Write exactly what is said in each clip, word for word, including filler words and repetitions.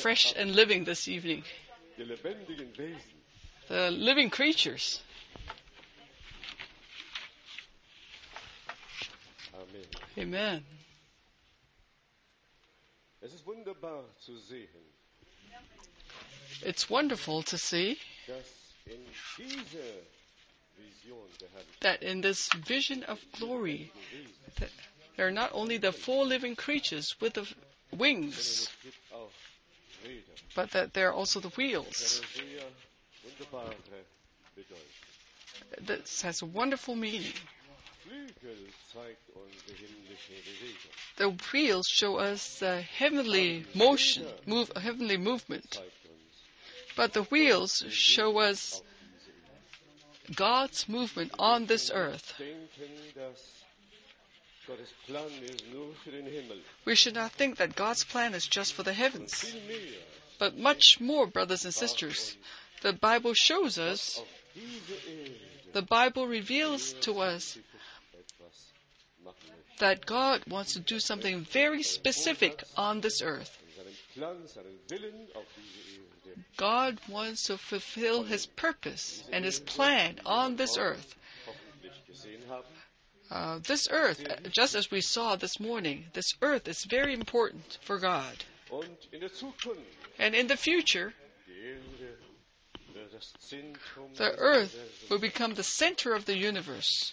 fresh and living this evening. Die lebendigen Wesen. The living creatures. Amen. Amen. Es ist wunderbar zu sehen, It's wonderful to see dass in dieser Vision der Herrlichkeit that in this vision of glory, that there are not only the four living creatures with the wings, es gibt auch Räder. but that there are also the wheels. Eine sehr wunderbare Bedeutung. This has a wonderful meaning. Flügel zeigt unsere himmlische Bewegung. The wheels show us the heavenly motion, move, heavenly movement. Zeigt uns But the wheels show us God's movement on this earth. denken, dass Gottes Plan ist nur für den Himmel. We should not think that God's plan is just for the heavens, Viel mehr but much more, brothers and sisters. The Bible shows us, auf diese Erde the Bible reveals to us etwas machen möchte. that God wants to do something very specific on this earth. In seinem Plan, seinen Willen auf diese Erde. God wants to fulfill His purpose and His plan on this earth. Hoffentlich gesehen haben. Uh, this earth, just as we saw this morning, this earth is very important for God. Und in der Zukunft, And in the future, die Erde wird das Zentrum the des earth Universums. will become the center of the universe.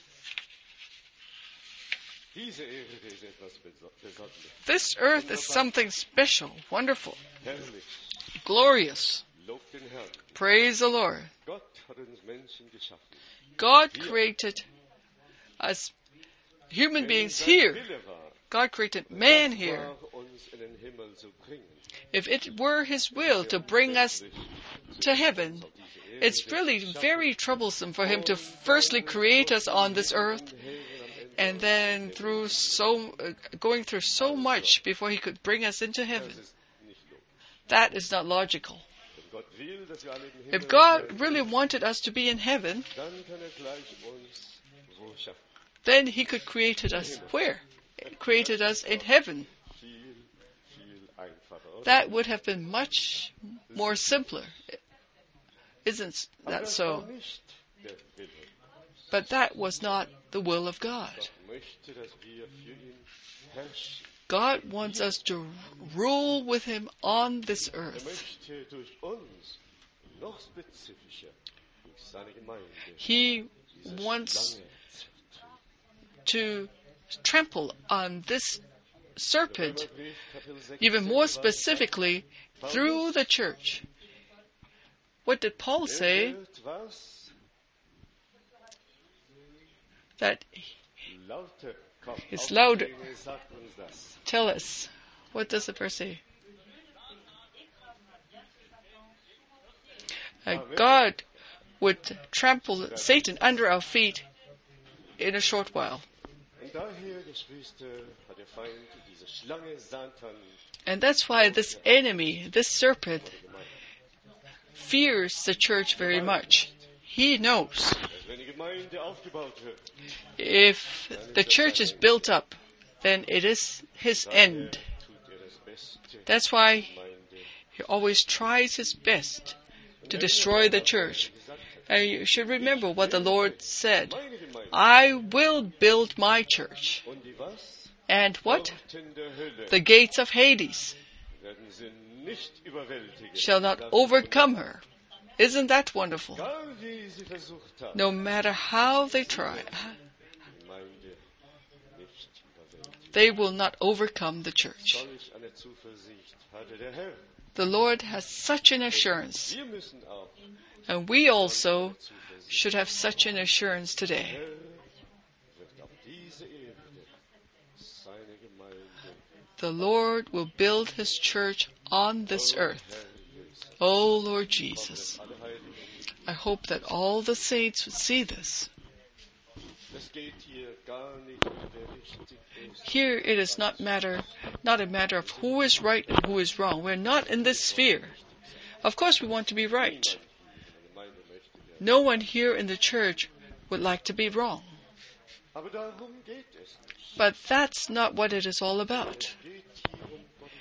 Diese Erde ist etwas Beso- Besonderes. This earth is something special, wonderful, Herrlich. glorious. Lobt den Herrn. Praise the Lord. Gott hat uns Menschen geschaffen. God created us human Wenn beings sein here. Wille war, God created man das here. war, uns in den Himmel zu bringen. If it were His will to bring us to heaven, Auf diese Erde it's really very troublesome for Him to firstly create us on this earth and then through so uh, going through so much before He could bring us into heaven. Das ist nicht logisch. That is not logical. Wenn Gott will, dass wir alle im Himmel If God sein, really wanted us to be in heaven, dann kann er gleich uns so schaffen. then He could created us where? He created us in heaven. Viel, viel einfacher, oder? That would have been much more simpler. Isn't Aber that das so? war nicht der Wille. But that was not the will of God. Gott möchte, dass wir für ihn herrschen. God wants us to rule with Him on this Er earth. möchte durch uns noch spezifischer durch seine Gemeinde He diese wants Schlange to trample on this serpent Römerbrief, Kapitel sechs, even more Vers specifically through the church. What did Paul sechs. say? Er wird was That lauter kommt. It's Auch louder. Dinge sagt uns das. tell us. What does the verse say? Uh, God would trample Satan under our feet in a short while. Und daher, Geschwister, hat der Feind diese Schlange Satan And that's why this enemy, this serpent, fears the church very much. He knows dass wenn die Gemeinde aufgebaut wird, if the church is built up, then it is his daher end. tut er das Beste That's why Gemeinde. he always tries his best to destroy the church. And you should remember what the Lord said. Meine Gemeinde. I will build my church. Und die was? And what? Pforten der Hölle The gates of Hades werden sie nicht überwältigen. shall not Das ist overcome her. Isn't that wonderful? Egal wie sie versucht haben, No matter how they try, die Gemeinde nicht überwältigen. they will not overcome the church. Solch eine Zuversicht hatte der Herr. The Lord has such an assurance, Wir müssen auch and we also Zuversicht. should have such an assurance Der today. Herr wird auf diese Erde seine Gemeinde The Lord will build His church on this earth. Oh Lord Jesus, alle Heiligen. I hope that all the saints would see this. Es geht hier gar nicht, wer richtig ist. Here it is not matter, not a matter of who is right and who is wrong. We're not in this sphere. Of course we want to be right. Die Gemeinde möchte werden. No one here in the church would like to be wrong. Aber darum geht es nicht. But that's not what it is all about. Es geht hier um Gottes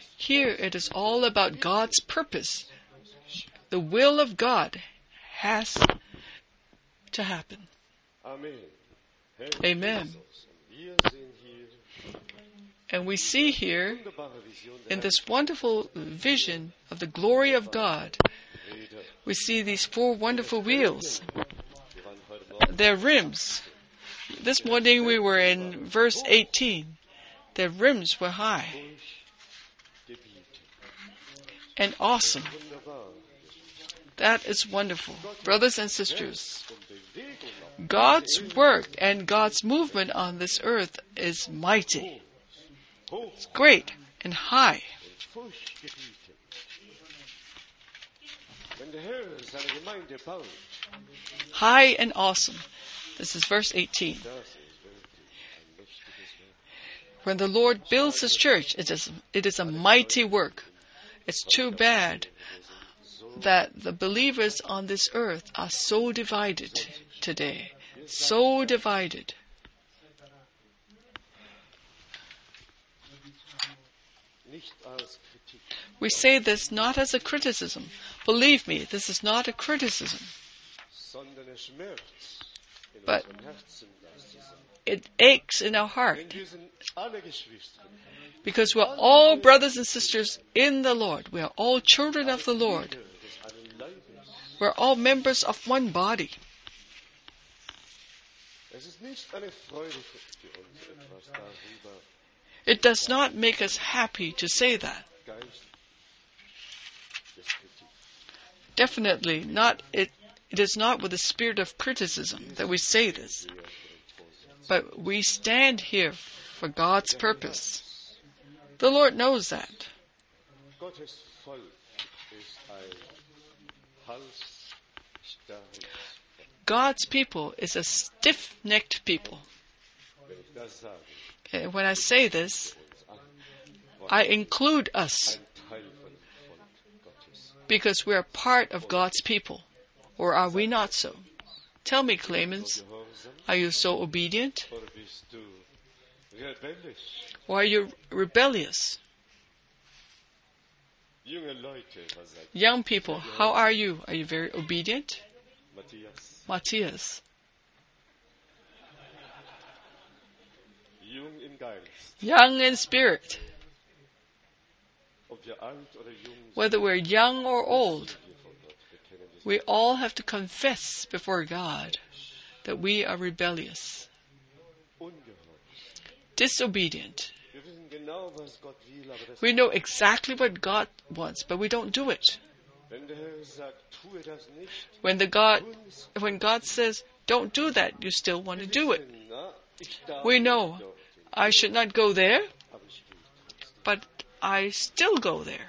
Here it is all about God's purpose. The will of God has to happen. Amen. Amen. Wir sehen hier And we see here, wunderbare Vision in der this wonderful vision of the glory of God, Räder. we see these four wonderful wheels, Wir waren heute Morgen their rims. This morning we were in verse eighteen. Their rims were high durchgebietet. and awesome. Wunderbar. That is wonderful. Brothers and sisters, Und Bewegung auf God's work and God's movement on this earth is mighty. hoch It's great and high. und furchtgebietend. Wenn der Herr seine Gemeinde baut, High and awesome. This is verse eighteen. das ist wirklich ein mächtiges Werk. When the Lord builds His church, it is, it is a mighty work. It's too bad that the believers on this earth are so divided today. So divided. Nicht als Kritik, We say this not as a criticism. Believe me, this is not a criticism. sondern es schmerzt in But- unserem Herzen, das zu sein. It aches in our heart Denn wir sind alle Geschwister. because we're all brothers and sisters in the Lord. We are all children of the Lord. Glieder des einen Leibes. We're all members of one body. Es ist nicht eine Freude für uns, etwas darüber It does not make us happy to say that. Geist des Kritik. Definitely not. It, it is not with a spirit of criticism that we say this. Wir für den Vorsitz. But we stand here for God's purpose. The Lord knows that. Gottes Volk ist ein halsstarriges. God's people is a stiff-necked people. Wenn ich das sage, And when I say this, uns an, I include us ein Teil von dem Volk Gottes. because we are part of God's people. Or are we not so? Tell me, Clemens, Gehorsam are you so obedient? oder bist du rebellisch? Or are you rebellious? Junge Leute, was sagt Young people, how are you? Are you very obedient? Matthias? Matthias, Jung im Geist. young in spirit. Ob wir alt oder jung sind, Whether we're young or old, wir von Gott bekennen das. we all have to confess before God that we are rebellious, Ungehorsam. disobedient. Wir wissen genau, was Gott will, aber das We know exactly what God wants, but we don't do it. wenn der Herr sagt, tue das nicht, When the God, tun's. when God says, "Don't do that," you still want to do it. Wissen, na, ich darf We nicht know. dorthin, I should not go there, aber ich will trotzdem. but I still go there.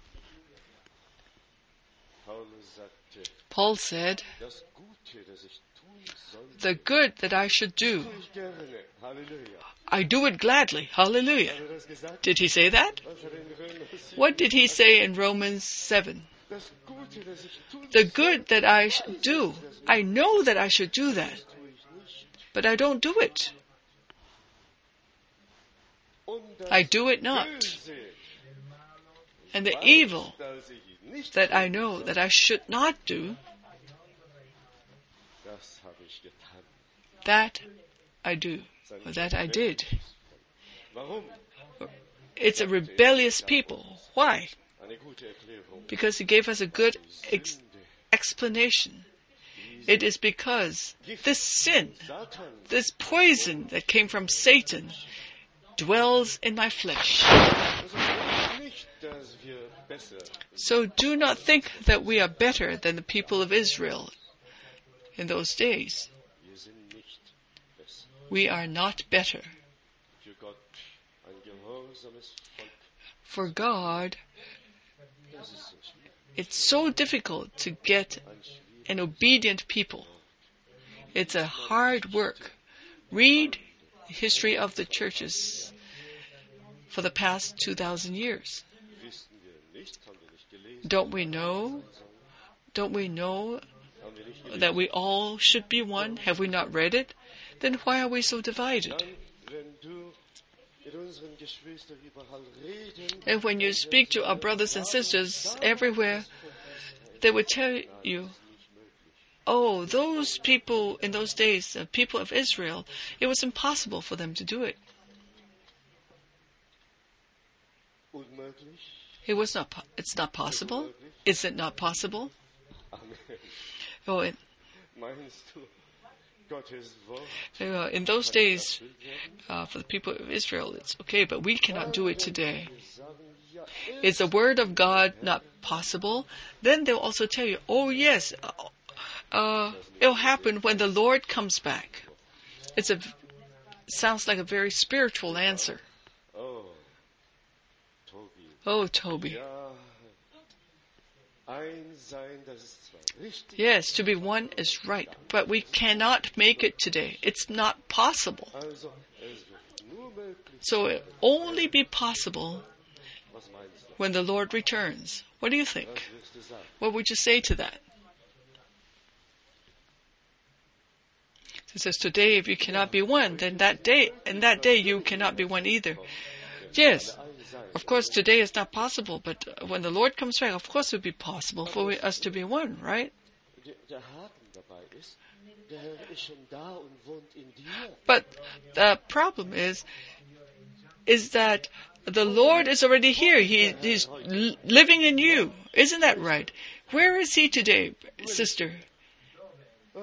Paulus sagte, Paul said, das Gute, das ich tun soll, "The good that I should do, tue ich gerne. Halleluja. I do it gladly." Hallelujah. Hat er das gesagt? Did he say that? Was hat er in Römer sieben? What did he say in Romans seven? Das Gute, das ich tun The soll, good that I should do, I know that I should do that, tue ich nicht. but I don't do it. Und das I do it not. Böse, And the weiß, evil dass ich nicht that I tun know soll, that I should not do, das habe ich getan. that I do, or that I did. Warum? It's a rebellious people. Why? Eine gute Erklärung. Because he gave us a good ex- Sünde, explanation. It is because this sin, Satan, this poison that came from Satan, dwells in my flesh. also denkt nicht, dass wir besser sind. So do not think that we are better than the people of Israel in those days. Wir sind nicht besser. We are not better. Für Gott ein gehorsames Volk. For God, Das ist so schwierig. it's so difficult to get Ein schwieriges an obedient people. It's a hard work. Read the history of the churches for the past two thousand years. wissen wir nicht, haben wir nicht gelesen, Don't we know? Don't we know haben wir nicht gelesen. that we all should be one? Have we not read it? Then why are we so divided? Dann, wenn du mit unseren Geschwister überall reden, And when you speak to our brothers and sisters everywhere, they would tell you, oh, those people in those days, the people of Israel, it was impossible for them to do it. unmöglich. It was not. po- It's not possible. Is it not possible? Amen. Oh, it, Meinst du, Gottes Wort uh, in those days, uh, for the people of Israel, it's okay, but we cannot do it today. sagen, ja, Is the word of God not possible? Then they'll also tell you, oh yes, uh, uh, it'll happen when the Lord comes back. It's a sounds like a very spiritual answer. oh, Tobi, Oh, Toby. ja, ein sein, das ist zwar richtig, Yes, to be one is right, but we cannot make it today. It's not possible. also es wird nur möglich, So it only be possible was meinst du? when the Lord returns. What do you Was think? wirst du sagen? What would you say to that? It says today, if you cannot be one, then that day, and that day you cannot be one either. Yes, of course today is not possible, but when the Lord comes back, of course it will be possible for us to be one, right? Der, der Haken dabei ist, der Herr ist schon da und wohnt in dir. But the problem is, is that the Lord is already here. He, he's l- living in you. Isn't that right? Where is He today, sister? Ah,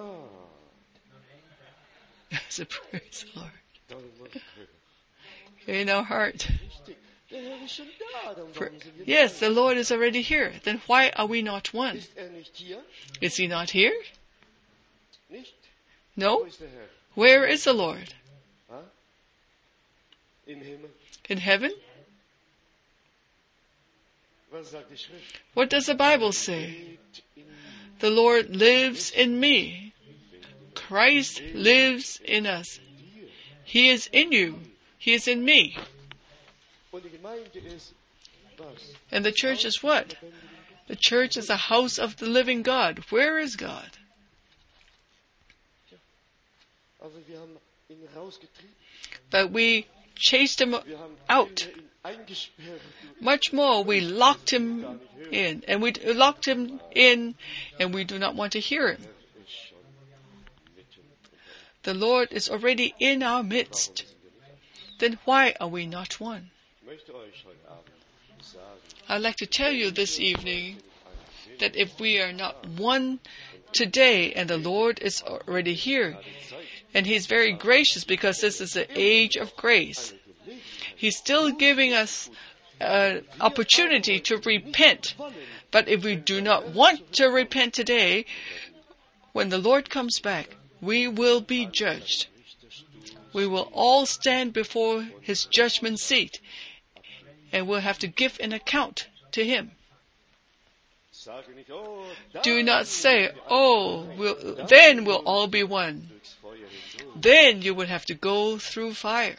So praise the Lord. Donnerwetter. In our heart. Richtig. Der Herr ist schon da, dann For- warum sind wir yes, nicht the Lord is already here. Then why are we not one? Ist er nicht hier? Is He not here? Nicht? Wo No? ist der Herr? Where is the Lord? Ha? Im Himmel. In heaven? Was sagt die Schrift? What does the Bible say? Lebt in mir. The Lord lives in me. Christ lives in us. Dir. He is in you. He is in me. Und die Gemeinde ist was? And the church is what? The church is a house of the living God. Where is God? Aber wir haben ihn rausgetrieben. But we chased him Wir haben out. ihn eingesperrt. Much more, we locked him in. And we locked him in, and we do not want to hear him. Er ist schon mitten unter uns. The Lord is already in our midst. Then why are we not one? Ich möchte euch heute Abend sagen, I'd like to tell you this evening that if we are not one today, and the Lord is already here, and He's very gracious because this is the age of grace, He's still giving us an opportunity to repent. But if we do not want to repent today, when the Lord comes back, we will be judged. We will all stand before His judgment seat, and we'll have to give an account to Him. sage nicht, oh, da Do not sind say, wir oh, alle we'll, then we'll all be one. durchs Feuer hindurch. Then you would have to go through fire.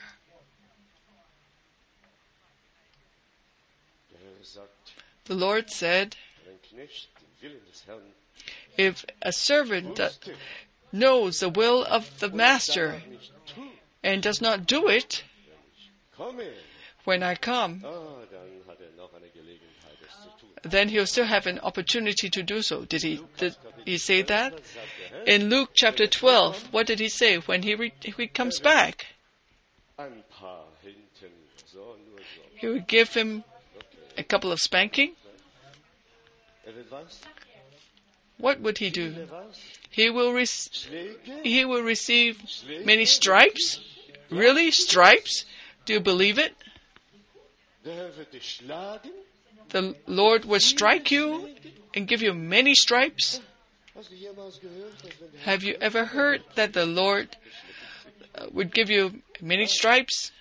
Der Herr sagt, The Lord said, wenn ein Knecht den Willen des Herrn if a servant that wusste, knows the will of the und es master danach nicht tut, and does not do it, komme, when I come, ah, dann hat er noch eine Gelegenheit, es zu tun. then he'll still have an opportunity to do so. Did he, did he say that? Dann sagt der Herr, In Luke chapter twelve, what did he say when he, re- he comes back? ein paar hinten, so, nur so. He would give him a couple of spanking. Er wird was? What would he Er do? was? He will, re- Schläge? he will receive Schläge? many stripes. Really? Stripes? Do you believe it? Der Herr wird dich schlagen? The Lord would strike you and give you many stripes? Hast du jemals gehört, dass wenn der Herr Have you ever heard that the Lord uh, would give you many stripes?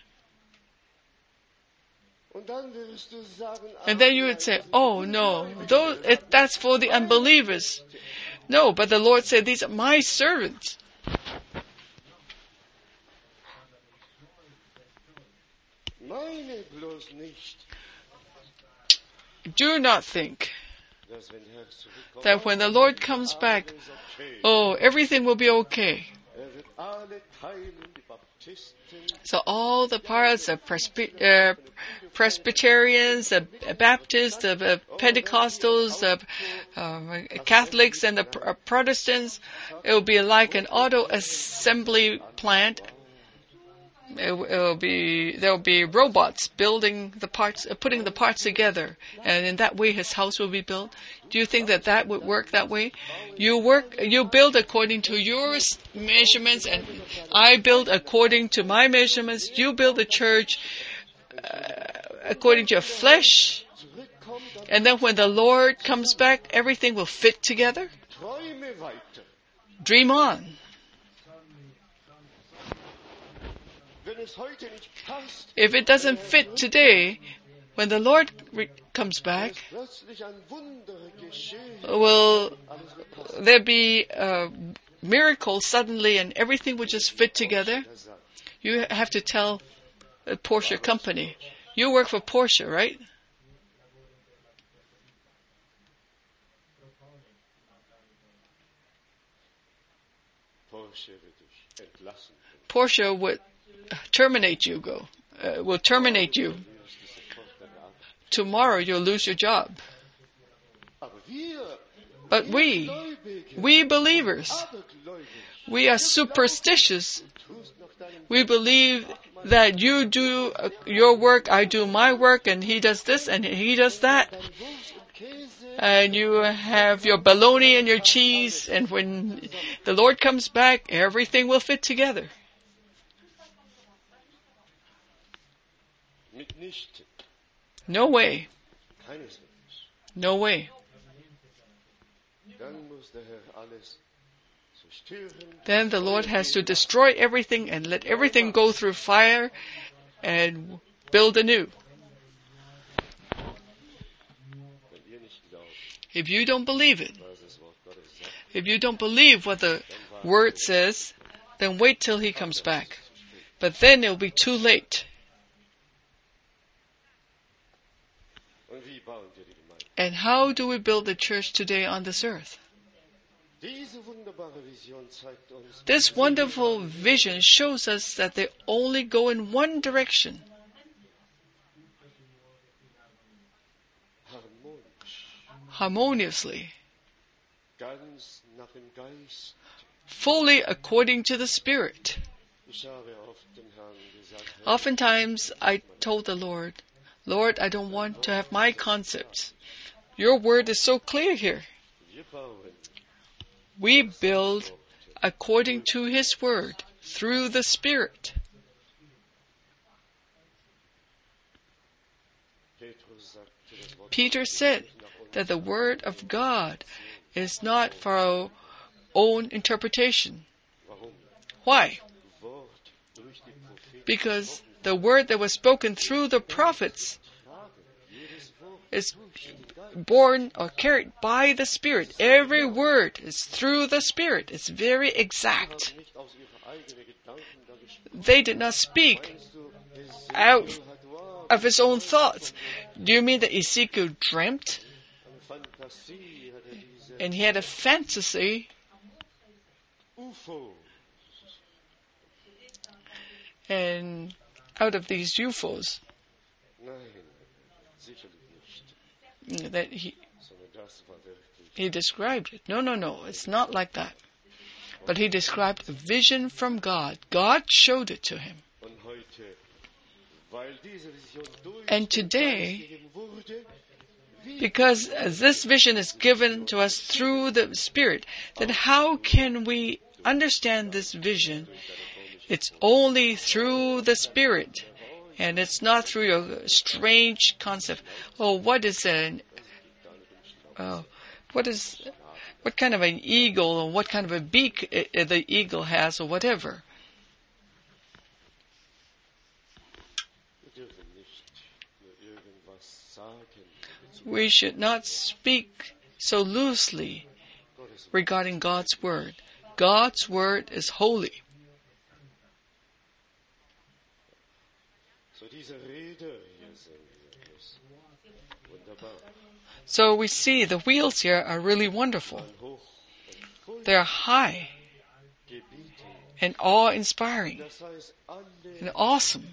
Und dann wirst du sagen, And then you would say, oh no, those, it, that's for the unbelievers. No, but the Lord said, these are my servants. meine bloß nicht, Do not think dass wenn der Herr zurückkommt, that when the Lord comes back, alles okay. oh, everything will be okay. So all the parts of Presby- uh, Presbyterians, the Baptists, the uh, Pentecostals, the uh, Catholics, and the uh, Protestants, it will be like an auto assembly plant. It will be there will be robots building the parts, uh, putting the parts together, and in that way his house will be built. Do you think that that would work that way? You work, you build according to your measurements, and I build according to my measurements. You build a church uh, according to your flesh, and then when the Lord comes back, everything will fit together. Dream on. If it doesn't fit today, when the Lord re- comes back, will there be a miracle suddenly and everything will just fit together? You have to tell the Porsche company. You work for Porsche, right? Porsche would terminate you, go. Uh, will terminate you. Tomorrow you'll lose your job. But we, we believers, we are superstitious. We believe that you do uh, your work, I do my work, and he does this and he does that. And you have your bologna and your cheese, and when the Lord comes back, everything will fit together. No way. No way. Then the Lord has to destroy everything and let everything go through fire and build anew. If you don't believe it, if you don't believe what the Word says, then wait till He comes back. But then it will be too late. And how do we build the church today on this earth? This wonderful vision shows us that they only go in one direction. Harmoniously. Fully according to the Spirit. Oftentimes I told the Lord, Lord, I don't want to have my concepts. Your word is so clear here. We build according to His word, through the Spirit. Peter said that the word of God is not for our own interpretation. Why? Because the word that was spoken through the prophets is born or carried by the Spirit. Every word is through the Spirit. It's very exact. They did not speak out of his own thoughts. Do you mean that Ezekiel dreamt? And he had a fantasy. And out of these U F Os, that he he described it. No, no, no. It's not like that. But he described a vision from God. God showed it to him. And today, because this vision is given to us through the Spirit, then how can we understand this vision? It's only through the Spirit. And it's not through your strange concept. Oh, what is an, uh, what is, what kind of an eagle, or what kind of a beak uh, the eagle has, or whatever. We should not speak so loosely regarding God's word. God's word is holy. So we see the wheels here are really wonderful. They're high. and awe-inspiring Das heißt, alle, and awesome.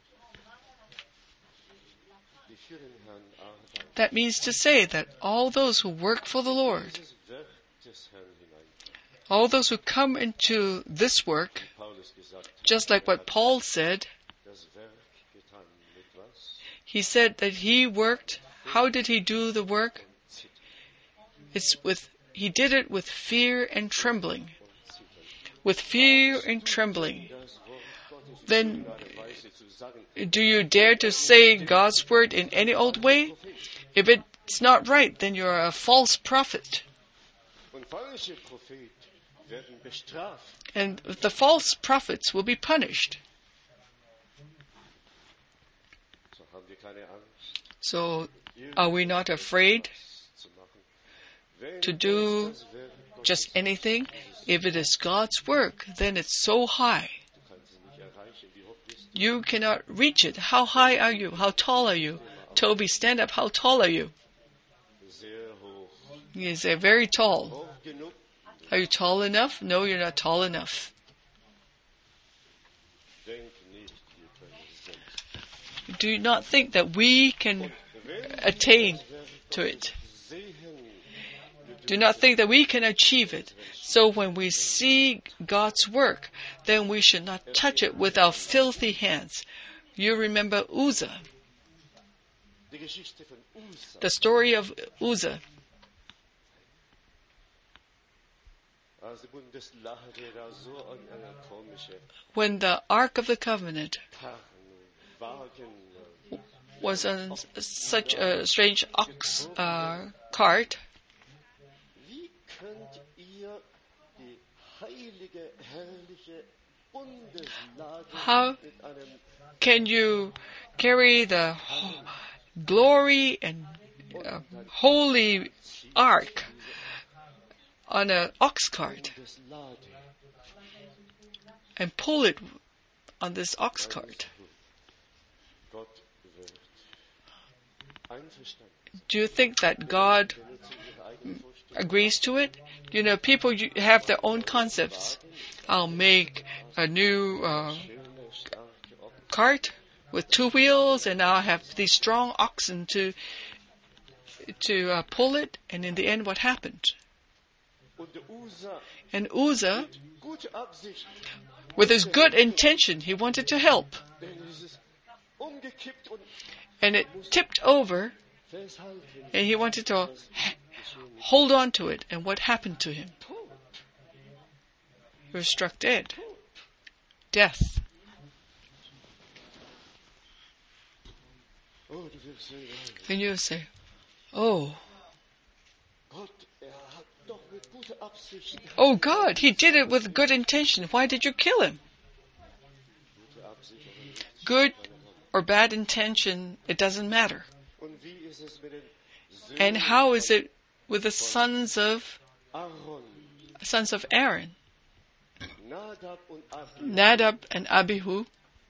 die für den Herrn arbeiten, That means to say that all those who work for the Lord, dieses Werk des Herrn hinein. all those who come into this work, Paulus gesagt, just like what Paul said, das Werk getan mit was? he said that he worked. How did he do the work? It's with, he did it with fear and trembling. With fear and trembling. Das Wort Gottes Then, Weise zu sagen, do you dare to say God's word in any old way? If it's not right, then you're a false prophet. und falsche Propheten werden bestraft. And the false prophets will be punished. So haben wir keine Angst, So, are we not afraid zu machen. Wenn to do das Werk Gottes, just anything? If it is God's work, then it's so high. du kannst sie nicht erreichen. Wie hoch bist du? You cannot reach it. How high are you? How tall are you? Toby, stand up. How tall are you? Sehr hoch. You say, very tall. Hoch genug. Are you tall enough? No, you're not tall enough. Denk nicht, wir können selbst. Do not think that we can Wenn attain to it. sehen, Do not think that we can achieve it. So when we see God's work, then we should not touch it with our filthy hands. You remember Uzzah, die Geschichte von Usa, the story of Uzzah. als die Bundeslade da so an eine komische When the Ark of the Covenant Karren, Wagen, was on such a strange ox uh, cart, wie könnt ihr die heilige, herrliche Bundeslade How mit einem can you carry the ho- glory and uh, holy ark on an ox cart Bundeslade and pull it on this ox cart? Gott wird einverstanden. Do you think that God Benutze ihre eigene Vorstellung. agrees to it? You know, people you- have their own concepts. I'll make a new uh, Schöne, starke Ochsen. cart with two wheels, and I'll have these strong oxen to to uh, pull it. And in the end, what happened? Und der Usa And Uzzah, mit guter Absicht, with his good intention, he wanted to help, denn es ist umgekippt und and it tipped over, festhalten. and he wanted to h- hold on to it. And what happened to him? Tod. He was struck dead. Death. Oh, du wirst sehen, And you say, oh, Gott, er hat doch mit guter Absicht, oh God, he did it with good intention. Why did you kill him? gute Absicht, aber nicht. Good or bad intention, it doesn't matter. Und wie ist es mit den And Söhnen how is it with the sons of Aaron, sons of Aaron, Nadab und Abihu? Nadab and Abihu?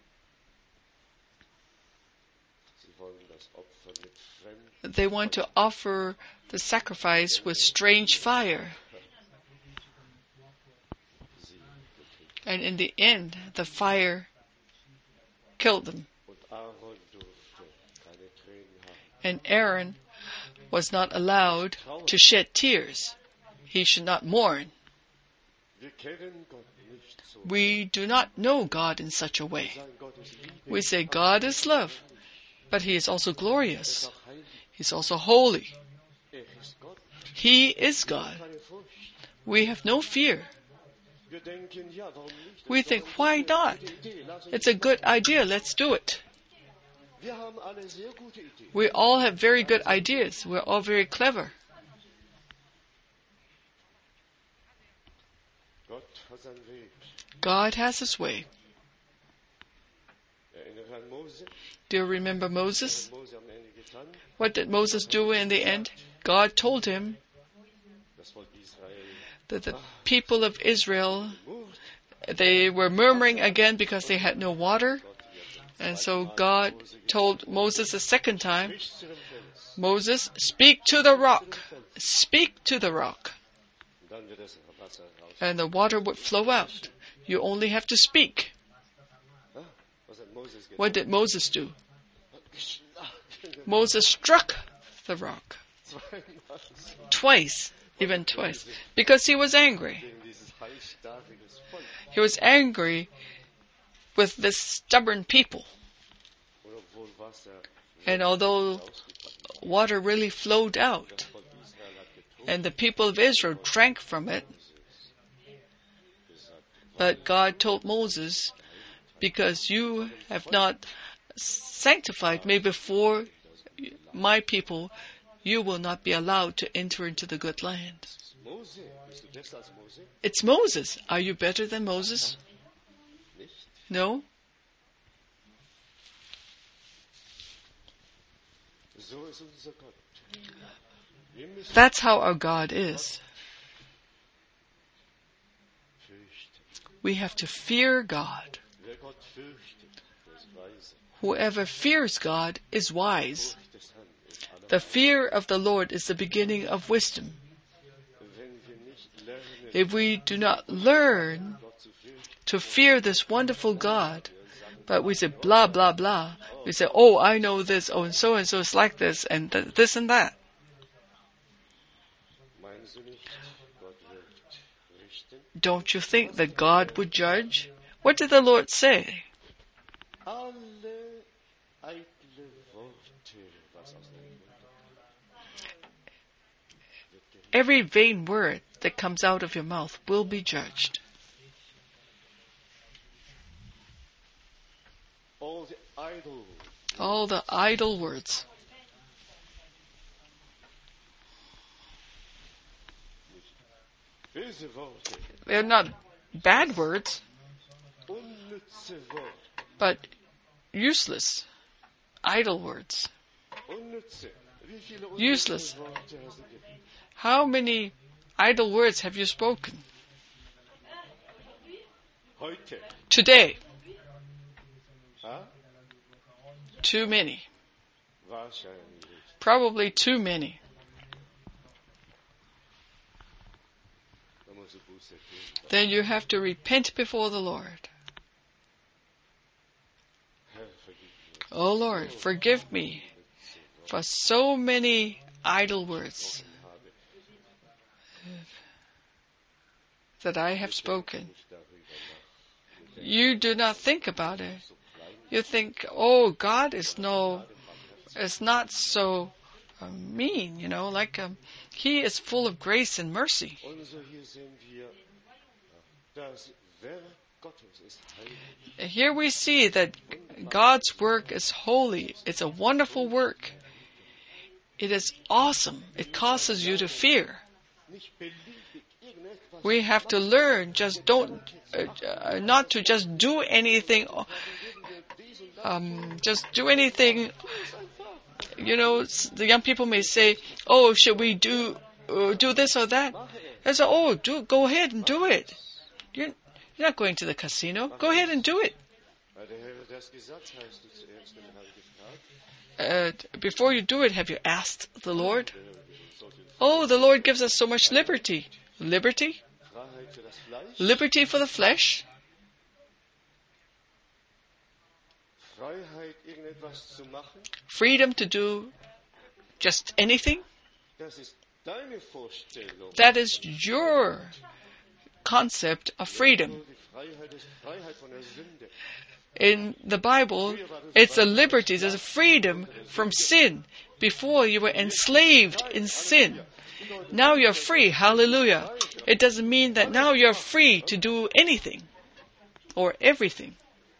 Sie wollen das Opfer mit fremden They want to offer the sacrifice with strange fire. sie gekriegt. And in the end, the fire killed them. Und Aaron durfte keine Tränen haben. And Aaron was not allowed to shed tears. He should not mourn. Wir kennen Gott nicht so. We do not know God in such a way. Sein Gott ist Liebe, We say God is love, but He is also er ist glorious. auch heilig, He's also holy. er ist Gott. He is God. Keine Furcht. We have no fear. Wir denken, ja, warum nicht? We Das ist think, doch why eine not? gute Idee. Lass uns It's a das good machen. idea. Let's do it. Wir haben eine sehr gute Idee. We all have very good ideas. We're all very clever. Gott hat seinen Weg. God has His way. Erinnere an Mose. Do you remember Moses? Was Mose am Ende getan? What did Moses do in the end? God told him Das Volk Israel that the people of Israel, murrt. they were murmuring again because they had no water. And so God told Moses a second time, Sprich zu dem Fels. Moses, speak to the rock. Speak to the rock. Und dann wird das Wasser raus. And the water would flow out. You only have to speak. Ah, was hat Moses getan? What did Moses do? Geschlagen. Moses struck the rock Zweimal twice, even twice, because he was angry. gegen dieses halsstarriges Volk. He was angry with this stubborn people. Und obwohl Wasser And although ausgetrocknet war, water really flowed das out, Volk Israel hat getrunken, and the people of Israel drank from it, but God told Moses, because you have not sanctified me before my people, you will not be allowed to enter into the good land. Mose, bist du besser als Mose? It's Moses. Are you better than Moses? Nicht? No? So ist unser Gott. Wir müssen That's how our God is. fürchten. We have to fear God. Wer Gott fürchtet, der ist weise. Whoever fears God is wise. Furcht des Herrn ist aller. The fear of the Lord is the beginning of wisdom. Wenn wir nicht lernen, If we do not learn Gott zu fürchten, to fear this wonderful God, but we say blah, blah, blah. We say, oh, I know this, oh, and so and so is like this, and th- this and that. meinen Sie nicht, Gott wird richten? Don't you think that God would judge? What did the Lord say? Alle eitle Worte, was aus dem Mund wird gerichtet. Every vain word that comes out of your mouth will be judged. All the idle, All the idle words. böse Worte, They're not bad words, unnütze Worte, but useless, idle words. unnütze. Wie viele Useless. unnütze Worte hast du gegeben? How many idle words have you spoken? Heute. Today, Ah? too many. Wahrscheinlich nicht. Probably too many. Da musst du Buße tun. Then you have to repent before the Lord. Herr, vergib mir. Oh Lord, forgive me for so many idle words Habe that I have spoken. nicht darüber nach. You do not think about it. You think, oh, God is no, is not so uh, mean, you know, like um, He is full of grace and mercy. Und so hier sehen wir, das Werk Gottes ist heilig. Here we see that God's work is holy. It's a wonderful work. It is awesome. It causes you to fear. Nicht beliebig irgendetwas. We have to learn, just don't, uh, uh, not to just do anything, um, just do anything. You know, s- the young people may say, oh, should we do, uh, do this or that? I say, oh, do, go ahead and do it. You're, you're not going to the casino. Go ahead and do it. Hat der Herr das gesagt, hast du zuerst den Herrn gefragt? Uh, before you do it, have you asked the Lord? Oh, the Lord gives us so much liberty. Liberty? Freiheit für das Fleisch, Liberty for the flesh? Freiheit irgendetwas zu machen, Freedom to do just anything? das ist deine Vorstellung. That is your concept of freedom. Nur die Freiheit ist Freiheit von der Sünde. In the Bible, it's a liberty, it's a freedom from sin. Before you were enslaved in sin. Now you're free. Hallelujah. It doesn't mean that now you're free to do anything or everything.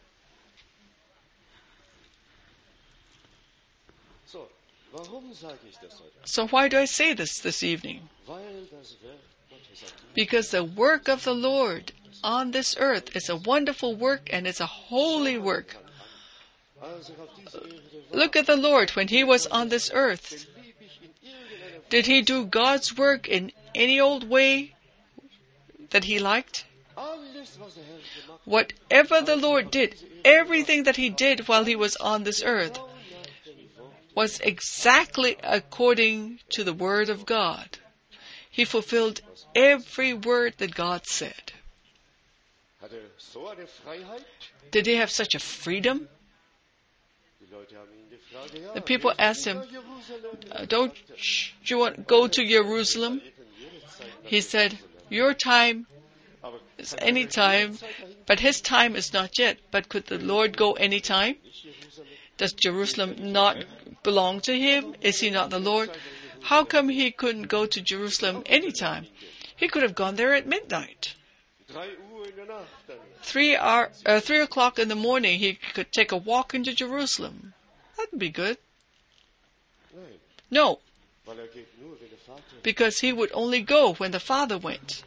So, warum sage ich das heute? So why do I say this this evening? Weil das Werk Gottes ein Because the work of the Lord on this earth is a wonderful work and it's a holy work. Als er auf dieser Erde war, Look at the Lord when He was on this earth. beliebig in irgendeiner Did He do God's work in any old way that He liked? alles, was der Herr gemacht Whatever the Lord did, everything that He did while He was on this earth hat, nach dem Wort was exactly according to the Word of God. He fulfilled every word that God said. Hat er so eine Freiheit? Did he have such a freedom? Die Leute haben ihn gefragt, ja, The people willst du asked him, nach Jerusalem? uh, don't you want to go to Jerusalem? Ihr könnt jederzeit nach He said, Jerusalem. your time Aber is kann any einer time, jederzeit dahin? but his time is not yet. But could the Lord go any time? Nicht Jerusalem. Does Jerusalem not belong to him? Is he not the Lord? How come he couldn't go to Jerusalem any time? He could have gone there at midnight. Drei Uhr in der Nacht dann. Three, hour, uh, three o'clock in the morning, he could take a walk into Jerusalem. That'd be good. Nein, No, weil er geht nur, wenn der Vater. because he would only go when the Father went.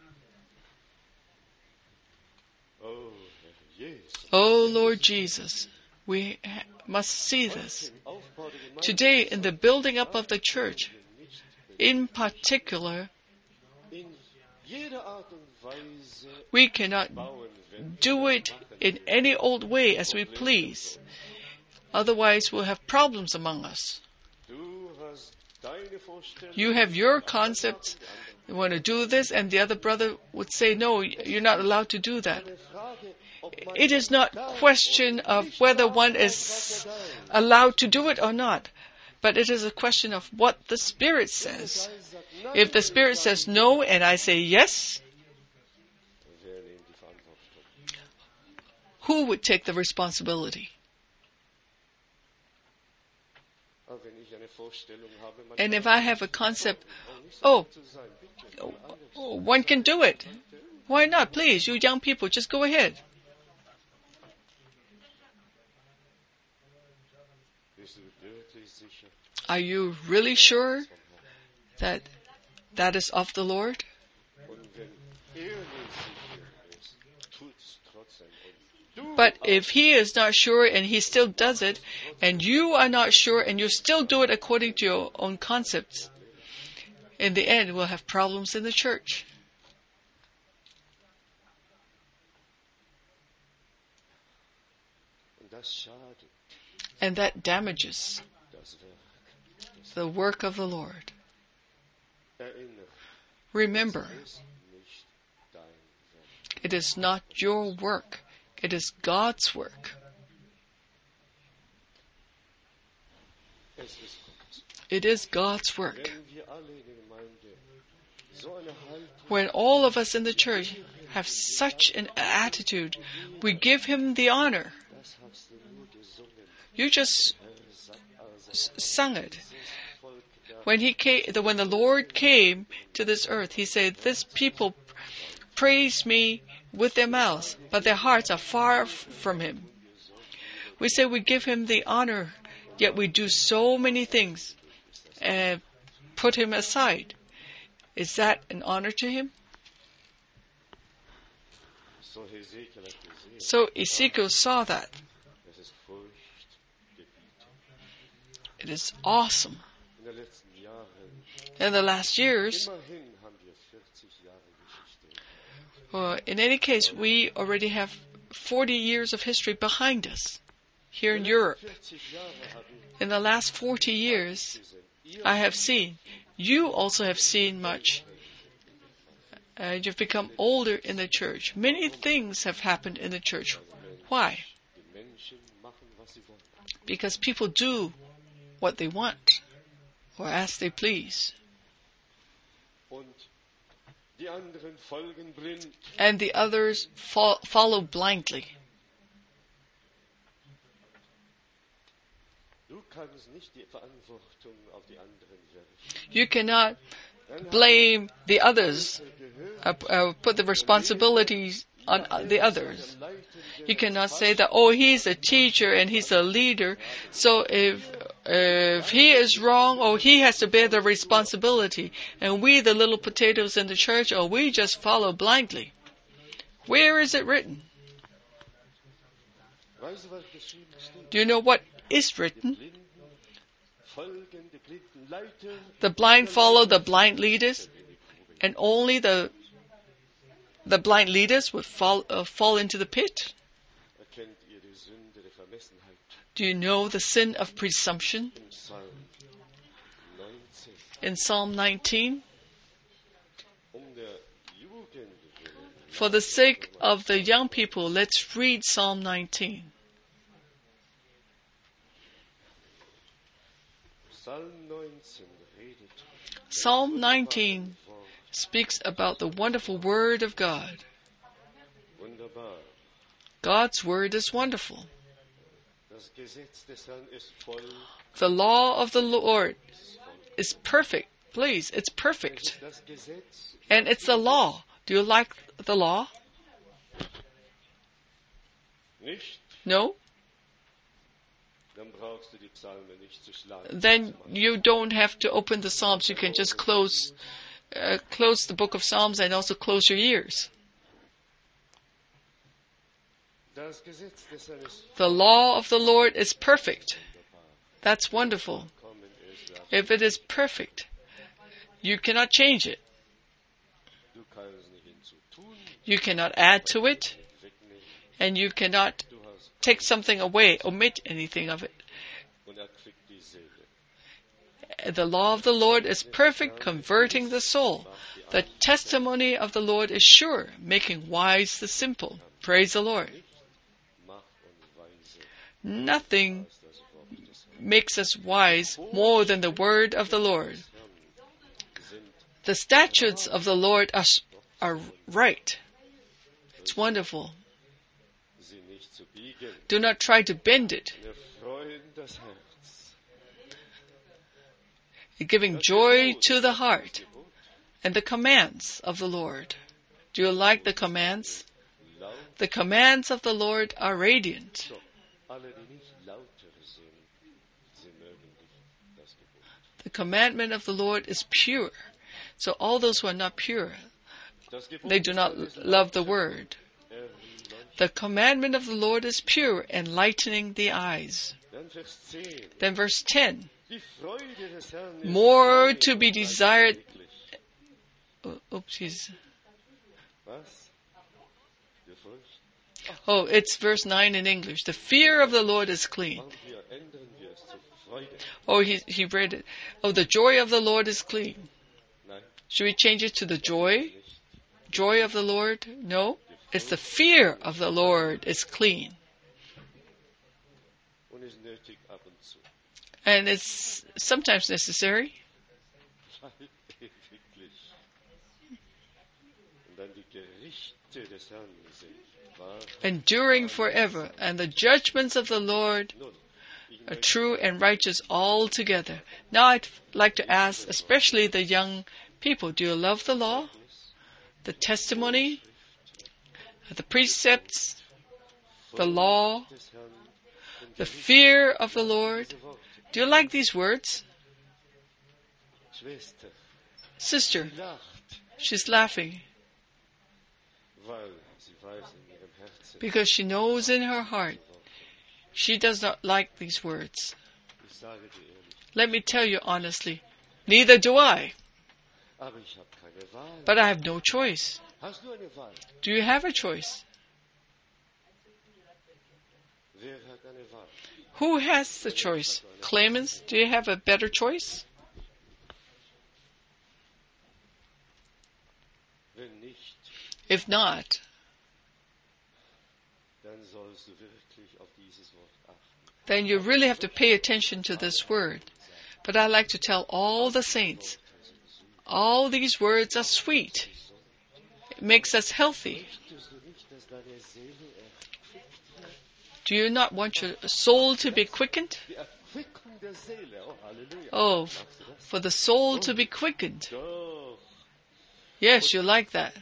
Oh, Herr Jesus. Oh, Lord Jesus, we ha- must see this. Im Aufbau der Gemeinde Today, in the building up of the church, nicht in particular, in jeder Art und Weise we cannot bauen, wenn do it in any old way as we please. Otherwise, we'll have problems among us. du hast deine Vorstellung. You have your concepts. You want to do this, and the other brother would say, no, you're not allowed to do that. Eine Frage, ob man It is not a question of whether one is allowed to do it or not, but it is a question of what the Spirit says. If the Spirit says no and I say yes, wer nimmt die Verantwortung? who would take the responsibility? Aber wenn ich eine Vorstellung habe, man And kann if I have a concept, auch nicht so oh, zu sein, bitte. oh, one can do it. Why not? Please, you young people, just go ahead. Bist du wirklich sicher? Are you really sure that that is of the Lord? Und wenn er nicht sicher ist, tut's trotzdem. Und du But if he is not sure and he still does it, and you are not sure and you still do it according to your own concepts, in the end we'll have problems in the church. und das schadet And that damages das Werk. the work of the Lord. Erinnere, Remember, es ist nicht dein Werk. it is not your work. It is God's work. Es ist Gott. It is God's work. Wenn wir alle in der Gemeinde so eine Haltung When all of us in the church have such an attitude, we give him the honor. das hast du nur gesungen. You just Herr, sag also, s- sung it. dieses Volk da When he came, the, when the Lord came to this earth, he said, "This people praise me with their mouths, but their hearts are far f- from him." We say we give him the honor, yet we do so many things and put him aside. Is that an honor to him? so Hesekiel hat gesehen, So Ezekiel saw that. es ist furchtgebietend. It is awesome. In den letzten Jahren, In the last years, immerhin haben wir vierzig Jahre Geschichte. uh, in any case, we already have forty years of history behind us here in Europe. vierzig Jahre haben In the last forty years, gesehen. Ihr I have seen. You also have seen much. Uh, you've become older in the church. Many things have happened in the church. Why? die Menschen machen, was sie wollen. Because people do what they want or as they please. Und die anderen folgen blind. And the others fo- follow blindly. Du kannst nicht die Verantwortung auf die anderen werfen. You cannot Dann blame the others, haben wir gehört, uh, uh, put the responsibilities on uh, the others. der Leitende You cannot say that, oh, he's a teacher and he's a leader, so if if he is wrong, oh, he has to bear the responsibility. And we, the little potatoes in the church, oh, we just follow blindly. Where is it written? Weißt du, was geschrieben steht? Do you know what is written? Blinden folgen, die Blinden leiten. The blind follow the blind leaders, and only the the blind leaders would fall uh, fall into the pit. Erkennt ihr die Sünde der Vermessenheit Do you know the sin of presumption im Psalm neunzehn? in Psalm nineteen? Um der Jugend willen For the sake of the young people, let's read Psalm nineteen. Psalm nineteen speaks about the wonderful Word of God. God's Word is wonderful. The law of the Lord is perfect. Please, it's perfect. And it's the law. Do you like the law? No? Then you don't have to open the Psalms. You can just close uh, close the book of Psalms and also close your ears. The law of the Lord is perfect. That's wonderful. If it is perfect, you cannot change it. You cannot add to it, and you cannot take something away, omit anything of it. The law of the Lord is perfect, converting the soul. The testimony of the Lord is sure, making wise the simple. Praise the Lord. Nothing makes us wise more than the word of the Lord. The statutes of the Lord are, are right. It's wonderful. Do not try to bend it. Giving joy to the heart. And the commands of the Lord. Do you like the commands? The commands of the Lord are radiant. The commandment of the Lord is pure. So all those who are not pure, they do not love the word. The commandment of the Lord is pure, enlightening the eyes. Then verse ten. More to be desired. Oh, oopsies. Oh, it's verse nine in English. The fear of the Lord is clean. Oh, he, he read it. Oh, the joy of the Lord is clean. Should we change it to the joy? Joy of the Lord? No. It's the fear of the Lord is clean. And it's sometimes necessary. Enduring forever. And the judgments of the Lord are true and righteous altogether. Now I'd like to ask, especially the young people, do you love the law? The testimony? The precepts? The law? The fear of the Lord? Do you like these words? Sister, she's laughing because she knows in her heart she does not like these words. Let me tell you honestly, neither do I. But I have no choice. Do you have a choice? Who has the choice? Clemens, do you have a better choice? If not, then you really have to pay attention to this word. But I like to tell all the saints, all these words are sweet. It makes us healthy. Do you not want your soul to be quickened? Oh, for the soul to be quickened. Yes, you like that.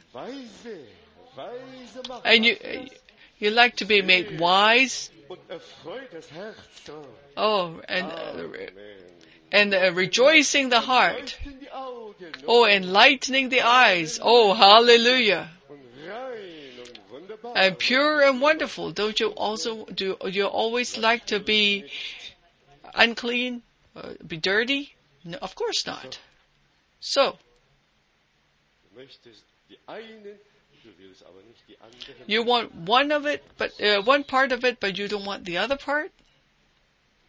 And you you like to be made wise. Oh, and uh, and uh, rejoicing the heart. Oh, enlightening the eyes. Oh, hallelujah. And pure and wonderful. Don't you also do you always like to be unclean, uh, be dirty? No, of course not. So you want one of it, but uh, one part of it, but you don't want the other part?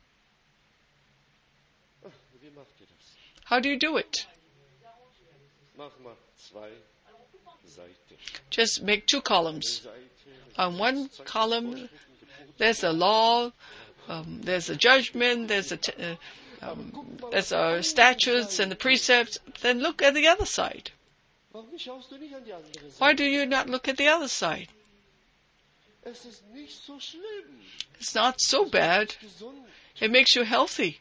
How do you do it? Mach mal zwei Seiten. Just make two columns. Seite On one column, there's a law, um, there's a judgment, there's a, t- uh, um, there's a statutes and the precepts. Then look at the other side. Warum schaust du nicht an die andere Seite? Why do you not look at the other side? Es ist nicht so schlimm. It's not so bad. Gesund. It makes you healthy.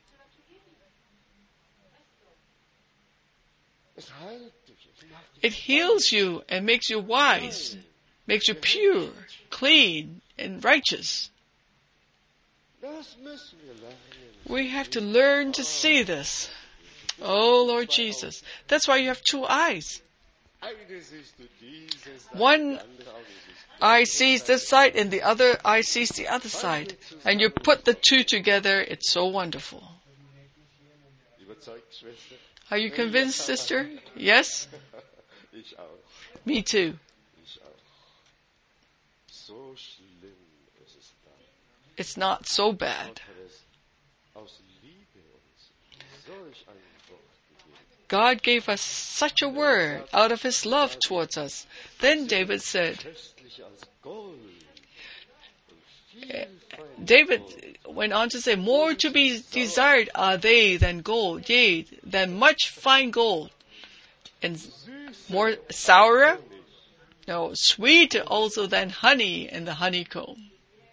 Es heilt dich. Es macht dich It heals you and makes you wise, makes you pure, clean, and righteous. Das müssen wir lernen. We have to learn to see this. Oh, Lord Jesus. That's why you have two eyes. Eine siehst du diese Seite, One die andere Auge siehst du. eye sees this side and the other eye sees the other side. And you put the two together, it's so wonderful. Überzeugt, Schwester? Are you convinced, sister? Yes? Ich auch. Me too. Ich auch. So schlimm ist es da. It's not so Gott bad. hat es aus Liebe uns solch ein Wort gegeben. God gave us such a word out of His love towards us. Then David said, Köstlicher als Gold. Und eh, viel feiner David Gold. went on to say, more to be desired are they than gold, yea, than much fine gold. And Süßer more sourer? Honig. No, sweeter also than honey in the honeycomb.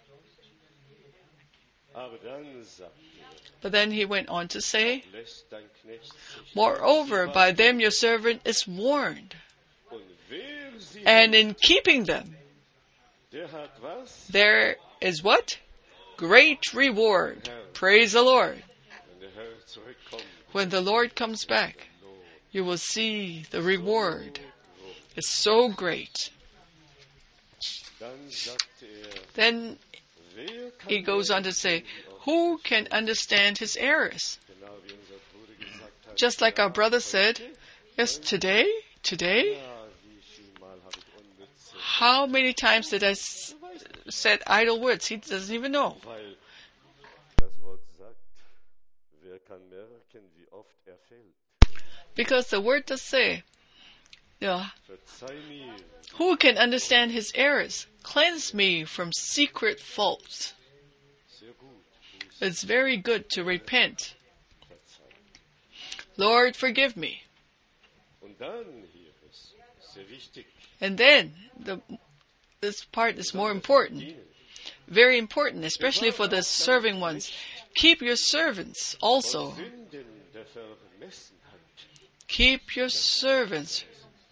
Aber dann sagt er, But then he went on to say, lässt dein Knecht sich moreover, nicht by them your servant is warned. und wer sie And hält, in keeping them, der hat was? there is what? Great reward. Praise the Lord. Wenn der Herr zurückkommt, When the Lord comes back, Lohn, you will see the reward. Lohn. It's so great. Dann sagt er, Then wer kann he goes on to say, who can understand his errors? genau wie unser Bruder gesagt hat, Just like our ja, brother said, yes, today, today, ja, wie viel Mal habe ich unnütze, how many times did I s- said idle words? He doesn't even know. weil das Wort sagt, wer kann merken, wie oft er fällt. Because the word does say, yeah, Verzeih mir, who can understand his errors? Cleanse me from secret faults. sehr gut, Buße It's very good to repent. verzeihen. Lord, forgive me. Und dann hier ist sehr wichtig, And then, the, this part is more important. dienen. Very important, especially for the serving ones. Keep your servants also. Von Sünden der Vermessenheit. Keep your servants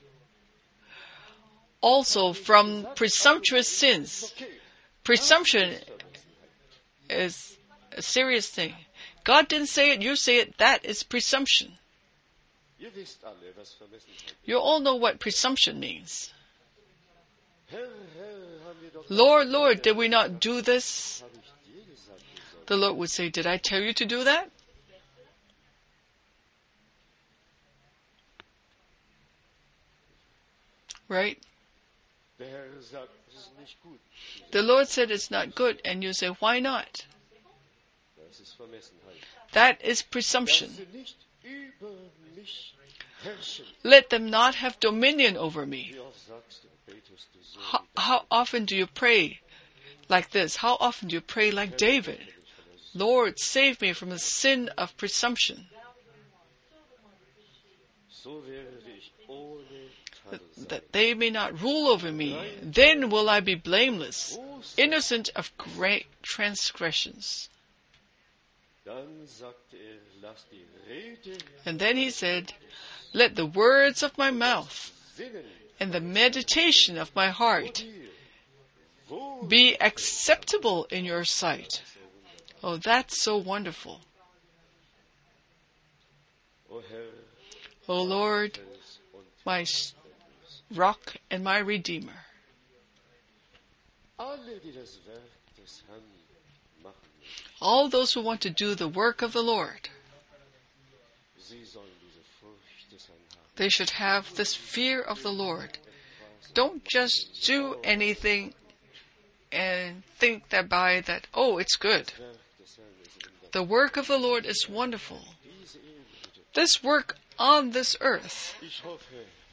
also from presumptuous sins. Okay, Presumption is a serious thing. God didn't say it, you say it, that is presumption. ihr wisst alle, was Vermessenheit ist. You all know what presumption means. Herr, Herr, haben wir doch Lord, Lord, did we not do this? habe ich dir gesagt, du sollst. The Lord would say, did I tell you to do that? Right? Der Herr sagt, es ist nicht gut. The Lord said it's not good, and you say, why not? Das ist Vermessenheit. That is Dass presumption. sie nicht über mich herrschen. Let them not have dominion over me. Wie oft sagst du, betest du so? How, wie how often do you pray like this? How often do you pray like David? Lord, save me from the sin of presumption, So werde ich ohne Tadel sein. that they may not rule over me. Then will I be blameless, Groß. innocent of great transgressions. Dann sagte er, lass die Rede And then he said, let the words of my mouth sinnen and the meditation of my heart dir. Wo be acceptable in your sight. Oh, that's so wonderful. O Herr, O Lord, Fels und my s- rock and my redeemer. alle, die das Werk des Herrn machen möchten, All those who want to do the work of the Lord, sie sollen diese Furcht des Herrn haben. they should have this fear of the Lord. Don't just do anything and think that by that, oh, it's good. Das Werk des Herrn ist wunderbar. The work of the Lord is wonderful. Diese Ewigkeit. This work on this earth, Ich hoffe,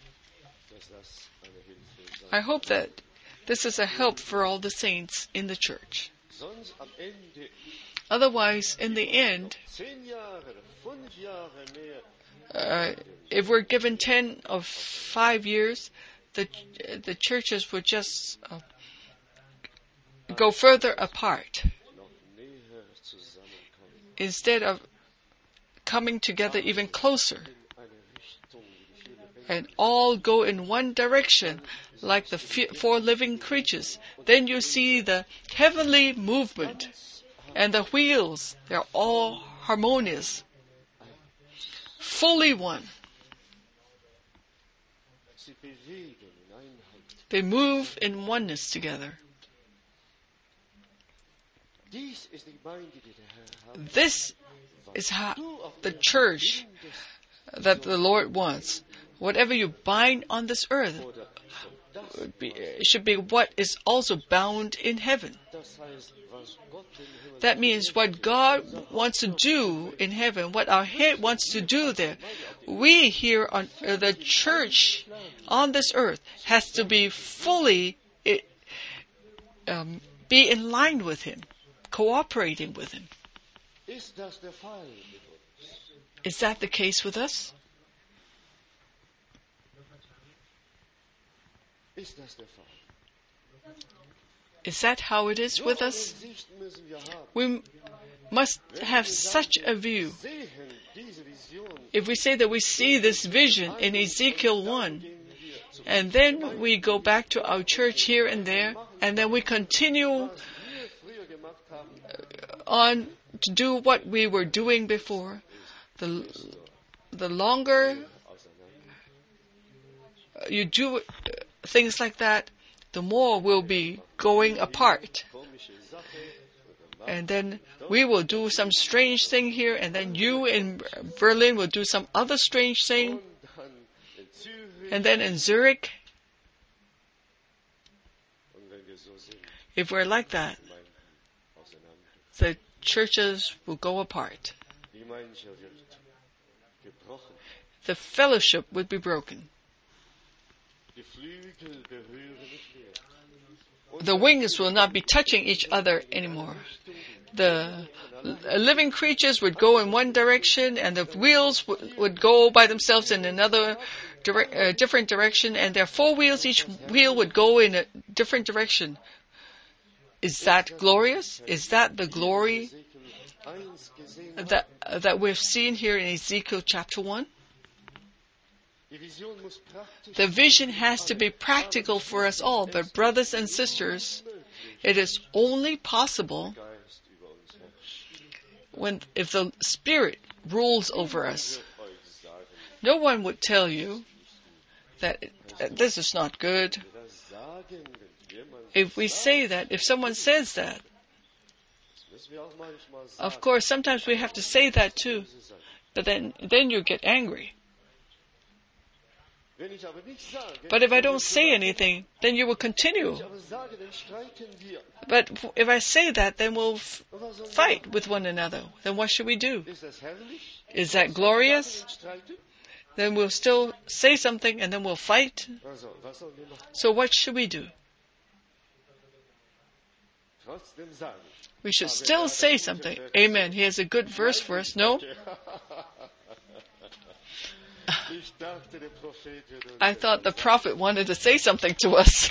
dass das eine Hilfe sein I hope that this is a help for all the saints in the church. Sonst am Ende Otherwise, in the end, zehn Jahre, fünf Jahre mehr uh, if we're given ten or five years, the the churches would just uh, go further apart noch näher zusammenkommen. instead of coming together even closer In eine Richtung, wie die vier Lebendigen. and all go in one direction like the fi- four living creatures. Then you see the heavenly movement and the wheels, they're all harmonious, fully one. Sie bewegen in Einheit. They move in oneness together. Dies ist die Gemeinde, die der Herr hat. This is how Du auf the der church bindest that the Lord wants. Whatever you bind on this earth oder das, would be, should be what is also bound in heaven. das heißt, was Gott im Himmel That means what God wants to do in heaven, what our head wants to do there, we here on uh, the church on this earth has to be fully uh, um, be in line with Him, cooperating with Him. ist das der Fall mit uns. Is that the case with us? Ist das der Fall? Is that how it is So with eine us? Sicht müssen wir haben. We m- must have such a view. Sehen diese Vision. If we say that we see this vision in Ezekiel one, Gehen wir zu and then we go back to our church here and there, and then we continue was wir früher gemacht haben. on to do what we were doing before, the the longer Auseinander. you do uh, things like that, the more we'll be going apart. Komische Sache. Oder And then we will do some strange thing here, and then you in Berlin will do some other strange thing, und dann in Zürich. and then in Zurich, Und wenn wir so sind, if we're like that, Gemeinden auseinander. the churches will go apart. Die Gemeinschaft wird gebrochen. The fellowship would be broken. Die Flügel berühren nicht mehr. Und The wings will not be touching each other anymore. The l- living creatures would go in one direction, and the wheels w- would go by themselves in another dire- uh, different direction, and there are four wheels. Each wheel would go in a different direction. Is that glorious? Is that the glory Ezekiel eins gesehen hat, that uh, that we've seen here in Ezekiel chapter one? die Vision muss praktisch The vision has to be practical for us all, but brothers and sisters, it is only possible Geist über uns herrscht. when if the Spirit rules over us. Wird euch sagen, No one would tell you that, that this is not good. wir das sagen, wenn jemand If we say that, if someone says that, das müssen wir auch manchmal sagen. of course, sometimes we have to say that too. Böse sein. But then, then you get angry. Wenn ich aber nicht sage, But if I dann don't wirst du say weiter- anything, then you will continue. Wenn ich aber sage, dann streiten wir. But if I say that, then we'll f- Und was sollen wir fight machen? with one another. Then what should we do? Ist das herrlich? Is that glorious? Sagen, streiten? Then we'll still say something and then we'll fight. Also, was sollen wir machen? So what should we do? Trotzdem sagen. We should still say something. Amen. He has a good verse for us. No? Ich dachte, der Prophet würde uns I thought the prophet wanted to say something to us.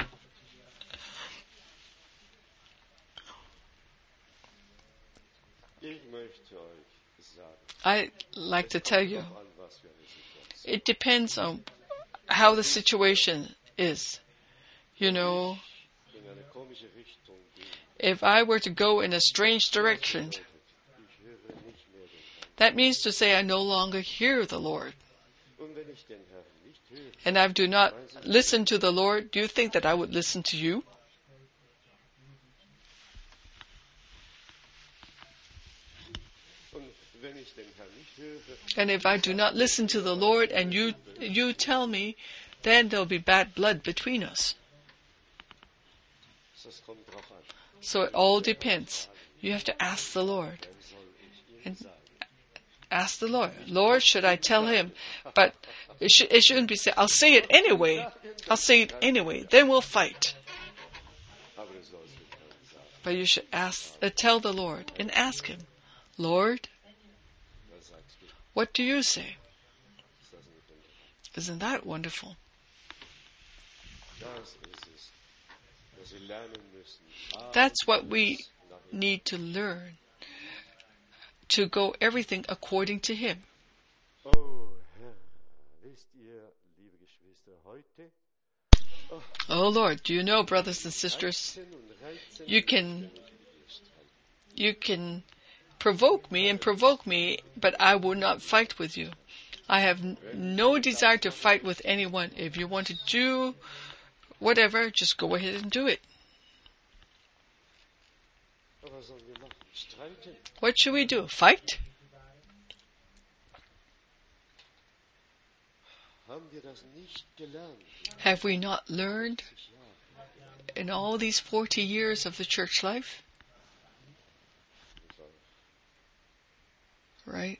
Ich möchte euch sagen, I'd like to tell you, an was für eine Situation. it depends on how the situation is. You know, In eine komische Richtung gehe. if I were to go in a strange direction, Ich höre nicht mehr den Herrn. that means to say I no longer hear the Lord. Und wenn ich den Herrn nicht höre, And I do not listen to the Lord, do you think that I would listen to you? und wenn ich den Herrn nicht höre, And if I do not listen to the Lord and you you tell me, then there'll be bad blood between us. das kommt drauf an. So it all depends. You have to ask the Lord. Dann soll ich ihm And sagen, ask the Lord. Lord, should I tell him? But it, sh- it shouldn't be said, I'll say it anyway. I'll say it anyway. Then we'll fight. But you should ask, uh, tell the Lord and ask him, Lord, what do you say? Isn't that wonderful? That's what we need to learn, to go everything according to him. Oh Lord, do you know, brothers and sisters, you can you can provoke me and provoke me, but I will not fight with you. I have n- no desire to fight with anyone. If you want to do whatever, just go ahead and do it. What should we do? Fight? Have we not learned in all these forty years of the church life? Right?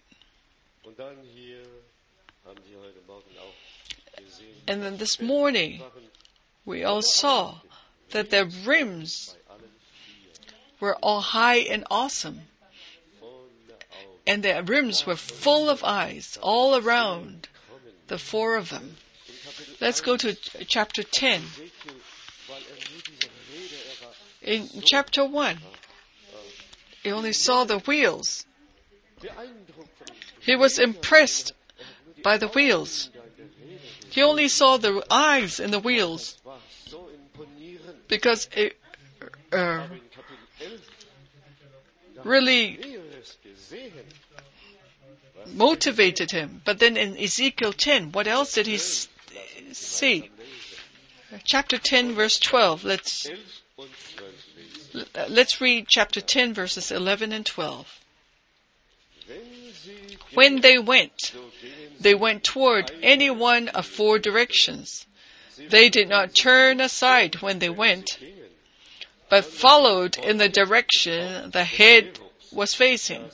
And then this morning, we all saw that their rims were all high and awesome. And their rims were full of eyes all around, the four of them. Let's go to chapter ten. In chapter one, he only saw the wheels. He was impressed by the wheels. He only saw the eyes in the wheels because it uh, really motivated him. But then in Ezekiel ten, what else did he s- see? Chapter ten, verse twelve. Let's let's read chapter ten, verses eleven and twelve. When they went, they went toward any one of four directions. They did not turn aside when they went, but followed in the direction the head was facing.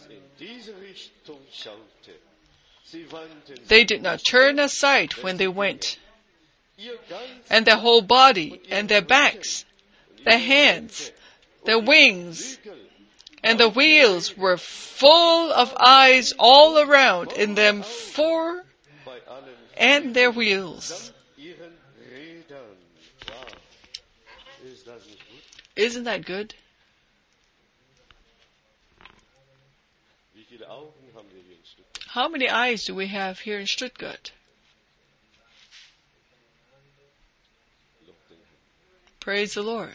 They did not turn aside when they went, and their whole body, and their backs, their hands, their wings, and the wheels were full of eyes all around in them four and their wheels. Isn't that good? How many eyes do we have here in Stuttgart? Praise the Lord.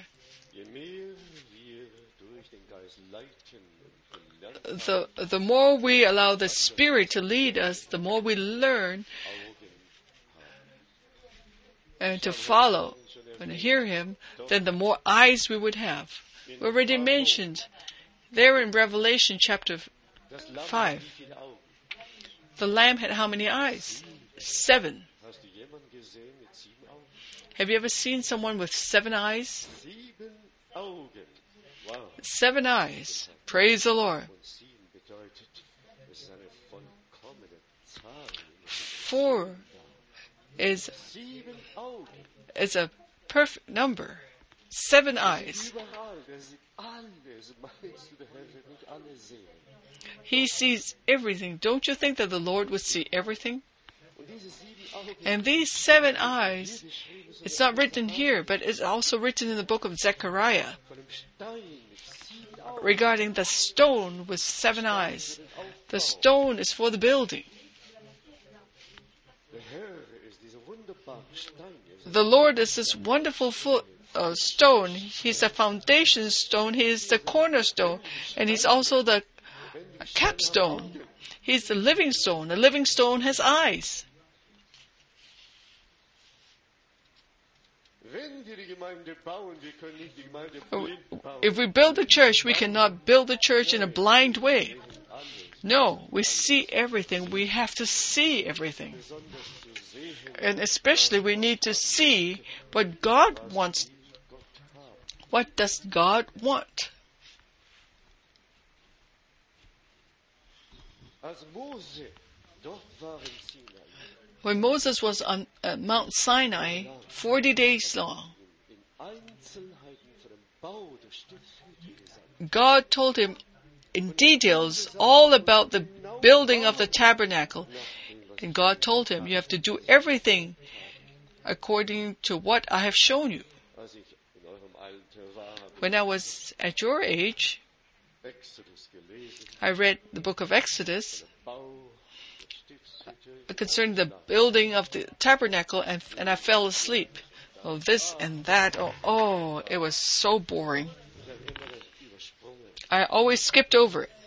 The, the more we allow the Spirit to lead us, the more we learn and to follow and to hear Him, then the more eyes we would have. We already mentioned there in Revelation chapter five. The Lamb had how many eyes? Seven. Have you ever seen someone with seven eyes? Seven eyes. Praise the Lord. Four is, is a perfect number. Seven eyes. He sees everything. Don't you think that the Lord would see everything? And these seven eyes, it's not written here, but it's also written in the book of Zechariah regarding the stone with seven eyes. The stone is for the building. The Lord is this wonderful fo- uh, stone. He's the foundation stone. He is the cornerstone. And He's also the capstone. He's the living stone. The living stone has eyes. If we build a church, we cannot build a church in a blind way. No, we see everything. We have to see everything. And especially we need to see what God wants. What does God want? Als Mose dort war in Sinai, When Moses was on uh, Mount Sinai, forty days long, in Einzelheiten von dem Bau der Stiftshütte gesagt, God told him in details all about the building of the tabernacle. And God told him, you have to do everything according to what I have shown you. als ich in eurem Alter war, habe When I was at your age, ich Exodus gelesen, I read the book of Exodus Bau der Stiftshütte, concerning the building of the tabernacle, and, and I fell asleep. Oh, this and that. Oh, oh, it was so boring. ich habe immer das übersprungen. I always skipped over it.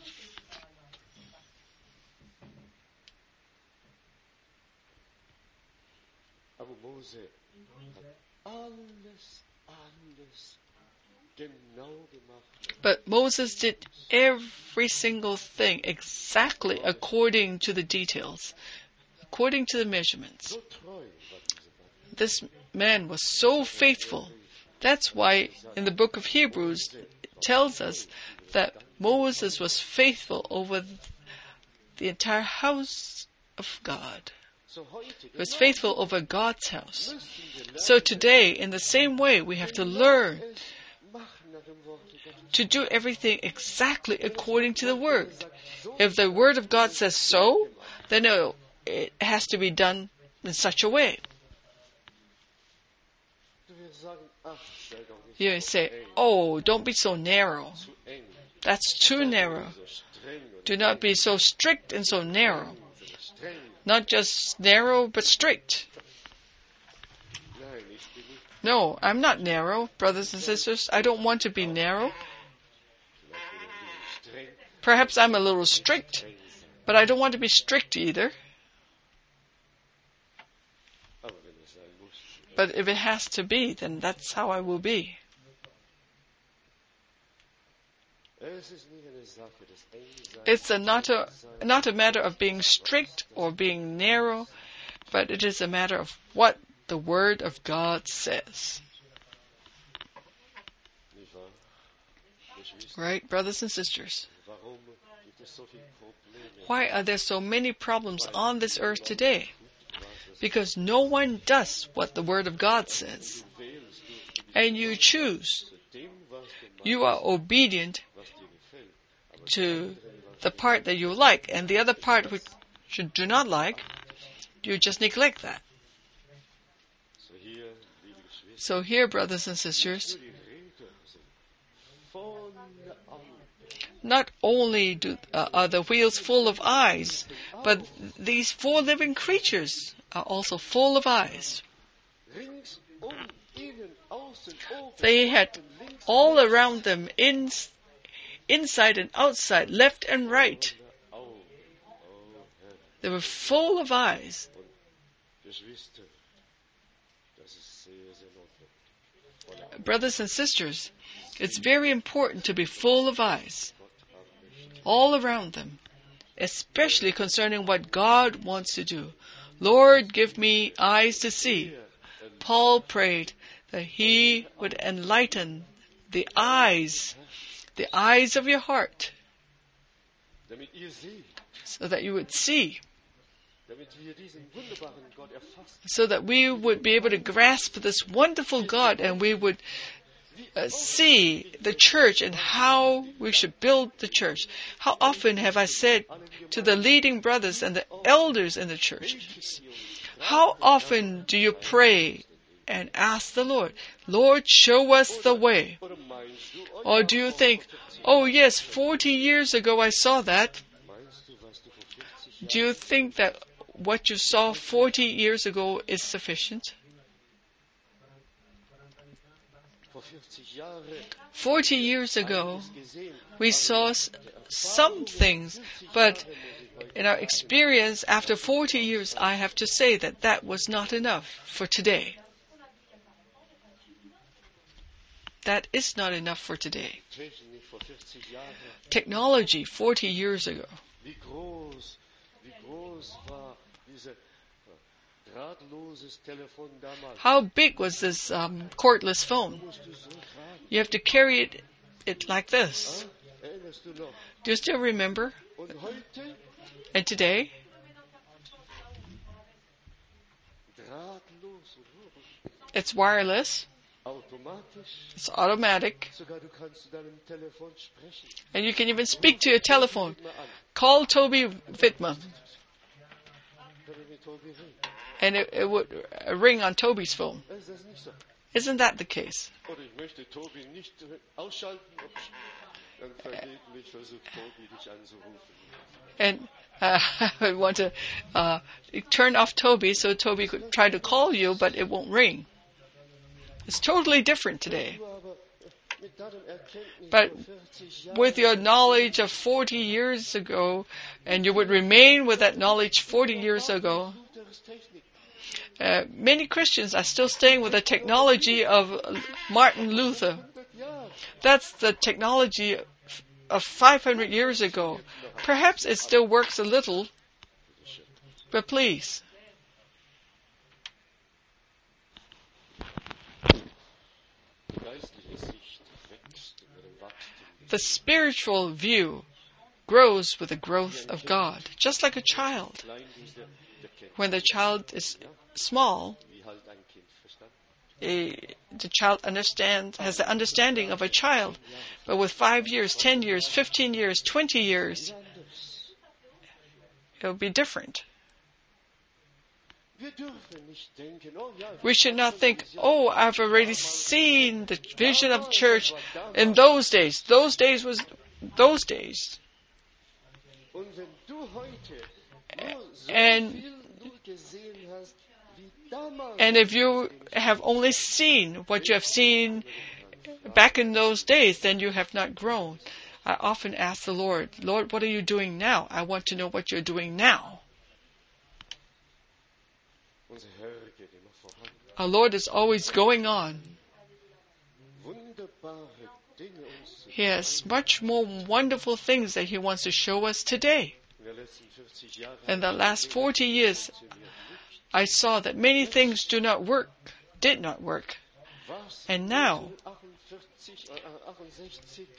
Aber Mose hat alles, alles genau gemacht. But Moses did every single thing exactly according to the details, according to the measurements. So treu war dieser Mann. This man was so faithful. That's why in the book of Hebrews it tells us that Moses was faithful over the entire house of God. So heute He was faithful over God's house. So today, in the same way, we have to learn machen nach dem Wort Gottes. to do everything exactly according to the Word. If the Word of God says so, then it it has to be done in such a way. Du wirst sagen, ach, sei doch nicht You say, oh, don't be so narrow. zu eng, That's too narrow. so streng oder Do not be so strict and so narrow. streng. Not just narrow, but strict. Nein, ich bin nicht, No, I'm not narrow, brothers and sisters. I don't want to be narrow. vielleicht bin ich ein bisschen streng, Perhaps I'm a little strict, streng sein. but I don't want to be strict either. Aber wenn es sein muss, But if it has to be, then that's how I will be. es ist nicht eine Sache des Engseins. It's a not a not a matter of being strict or being narrow, but it is a matter of what the Word of God says. Nicht wahr? Geschwister, Right, brothers and sisters? warum gibt es so viele Probleme? Why are there so many problems on this earth today? Was es Because no one does what the Word of God says. wählst du And you choose. zu dem, was du machst, You are obedient was dir gefällt. Aber to the part that you like, and the other part which you do not like, you just neglect that. so hier, liebe Geschwister, So here, brothers and sisters, die Räder sind voll Augen. not only do, uh, are the wheels full of eyes, but these four living creatures are also full of eyes. Rings um ihnen, außen, oben, They had links, all around them, in, inside and outside, left and right. Augen. Oh Herr, They were full of eyes. Geschwister, das ist sehr, sehr notwendig. Voller Augen. Brothers and sisters, it's very important to be full of eyes, Gott haben möchte. all around them, especially concerning what God wants to do. Lord, give me eyes to see. Paul prayed that he would enlighten the eyes, the eyes of your heart, Damit ihr seht, so that you would see, damit wir diesen wunderbaren Gott erfassen. so that we would be able to grasp this wonderful God, and we would uh, see the church and how we should build the church. How often have I said to the leading brothers and the elders in the church, how often do you pray and ask the Lord, Lord, show us the way? Oder meinst du, oh, Or do you think, oh yes, forty years ago I saw that? meinst du, was du vor vierzig Do you think that what you saw forty years ago is sufficient? vor vierzig Jahren forty years ago, gesehen, we saw s- some things, but in our experience, after forty years, I have to say that that was not enough for today. That is not enough for today. Technik vor vierzig Jahren, Technology forty years ago. wie groß, wie groß war dieses drahtloses Telefon damals. How big was this um, cordless phone? Musst du so tragen? You have to carry it, it like this. Erinnerst du noch? Do you still remember? Und heute, And today, drahtlos und it's wireless, automatisch. it's automatic, Sogar du kannst zu deinem Telefon sprechen. and you can even speak to your telephone. Leg mal an, Call Toby Wittmer, damit mit Tobi reden. and it, it would uh, ring on Toby's phone. Ist das nicht so? Isn't that the case? Oder ich möchte Tobi nicht ausschalten. Dann vergeblich versucht Tobi dich anzurufen. And uh, I want to uh, turn off Toby so Toby could try to call you, but it won't ring. It's totally different today. Du aber mit deinem Erkenntnis But vor vierzig Jahren with your knowledge of forty years ago, and you would remain with that knowledge forty years ago, Luthers Technik. uh, many Christians are still staying with the technology of Martin Luther. hundert Jahre. That's the technology of five hundred years ago. Perhaps it still works a little, but please. Die geistliche Sicht wächst mit dem Wachstum. The spiritual view grows with the growth of God, just like a child. Klein ist der, der kennt, When the child is small, wie halt ein Kind verstanden. eh, the child understands, has the understanding of a child. But with five years, ten years, fifteen years, twenty years, it will be different. Wir dürfen nicht denken, oh ja, We should not think, oh, I've already seen the vision of the church in those days. Those days was those days. und wenn du heute nur so And- viel nur gesehen hast, wie damals, And if you have only seen what you have seen back in those days, then you have not grown. I often ask the Lord, Lord, what are you doing now? I want to know what you're doing now. unser Herr geht immer voran. Our Lord is always going on. Wunderbare Dinge uns zu He has much more wonderful things that He wants to show us today. in den letzten vierzig Jahren. In the last forty years, I saw that many things do not work, did not work. Was And now, achtundvierzig, äh, achtundsechzig,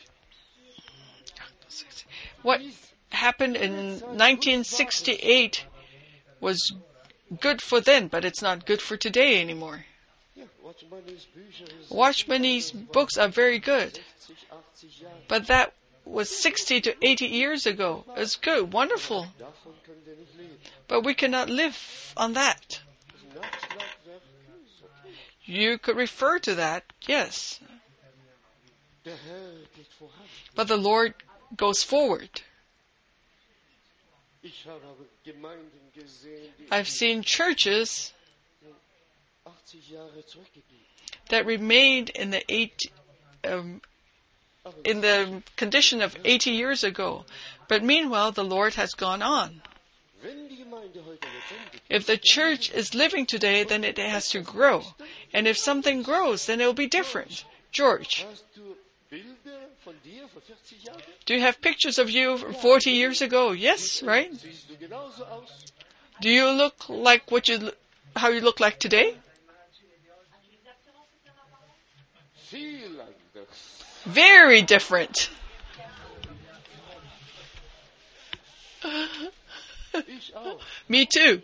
what happened in nineteen sixty-eight was good for then, but it's not good for today anymore. ja, Watchmanis Bücher ist Watchman's books are very good, sechzig, achtzig Jahre. but that was sixty to eighty years ago. It's good, wonderful, Davon können wir nicht leben. but we cannot live on that. Das Nachschlagwerk ist okay. You could refer to that, yes, Der Herr geht voran. but the Lord goes forward. Ich habe aber Gemeinden gesehen, die I've seen churches achtzig Jahre zurückgeblieben. that remained in the eight, um, Aber in the condition of eighty years ago, but meanwhile the Lord has gone on. wenn die Gemeinde heute lebendig If the church is living today, then it has to grow, and if something grows, then it will be different. George, hast du Bilder von dir vor vierzig Jahren? do you have pictures of you from forty years ago? Yes, right? Siehst du genauso aus? Do you look like what you, how you look like today? Viel anders. Very different. Ich auch. Me too.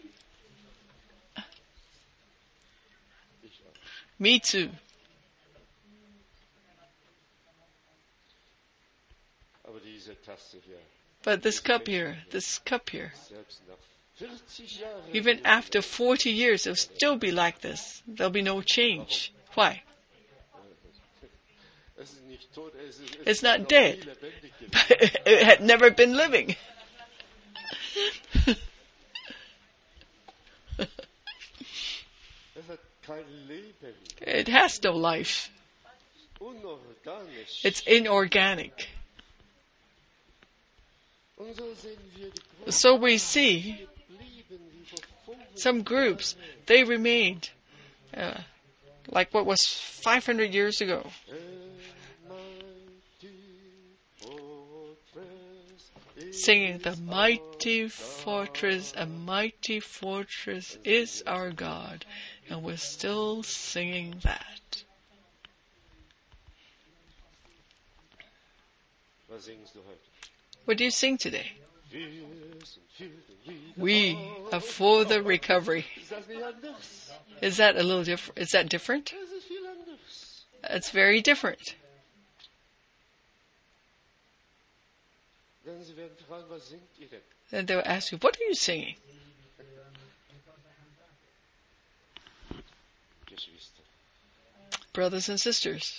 Ich auch. Me too. Aber diese Tasse hier, But this cup here, this cup here, selbst nach vierzig Jahren, even after forty years, it'll still be like this. There'll be no change. Why? es ist nicht tot, es ist, es It's ist not noch dead. nie lebendig gewesen. It had never been living. Es hat kein Leben, It has no life. unorganisch. It's inorganic. Und so sehen wir die Gruppen So we see geblieben, wie vor fünfhundert some groups, they remained uh, like what was five hundred years ago. Singing, the mighty fortress, a mighty fortress is our God. And we're still singing that. Was singst du heute? What do you sing today? We are for the recovery. Is that a little different? Is that different? It's very different. Then they'll ask you, what are you singing? Brothers and sisters,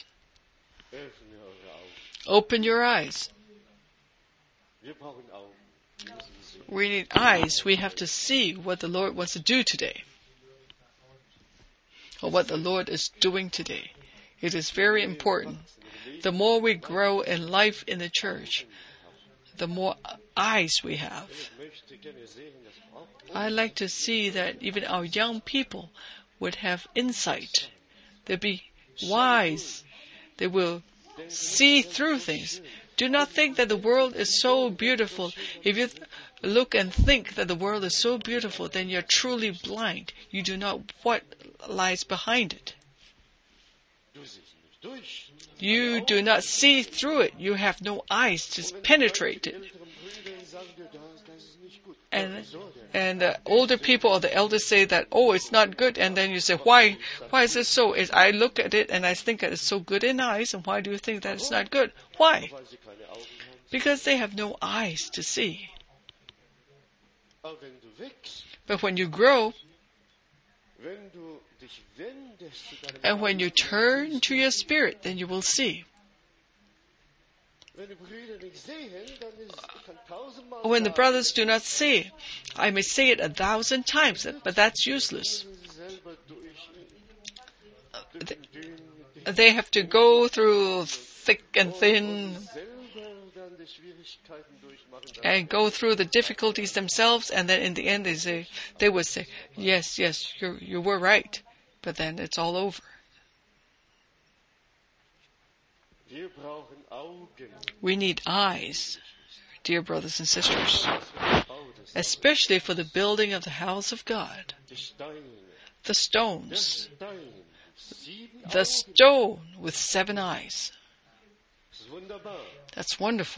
open your eyes. We need eyes. We have to see what the Lord wants to do today, or what the Lord is doing today. It is very important. The more we grow in life in the church, the more eyes we have. I like to see that even our young people would have insight. They'll be wise. They will see through things. Do not think that the world is so beautiful. If you th- look and think that the world is so beautiful, then you're truly blind. You do not know what lies behind it. You do not see through it. You have no eyes to penetrate it. And and the older people or the elders say that, oh, it's not good. And then you say, why? Why is it so? Is I look at it and I think that it's so good in eyes. And why do you think that it's not good? Why? Because they have no eyes to see. But when you grow, and when you turn to your spirit, then you will see. When the brothers do not see, I may say it a thousand times, but that's useless. They have to go through thick and thin and go through the difficulties themselves, and then in the end they say, they would say, yes, yes, you you were right, but then it's all over. We need eyes, dear brothers and sisters, especially for the building of the house of God. The stones, the stone with seven eyes. That's wonderful.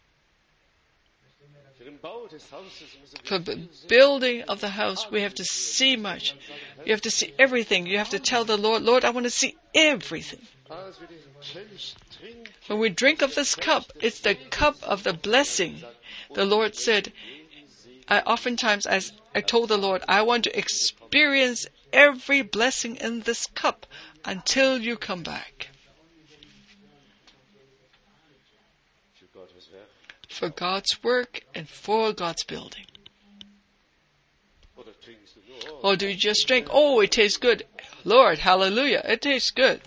For the building of the house, we have to see much. You have to see everything. You have to tell the Lord, Lord, I want to see everything. When we drink of this cup, it's the cup of the blessing. The Lord said, I oftentimes, as I told the Lord, I want to experience every blessing in this cup until you come back. For God's work and for God's building. Or do you just drink, oh, it tastes good. Lord, hallelujah, it tastes good.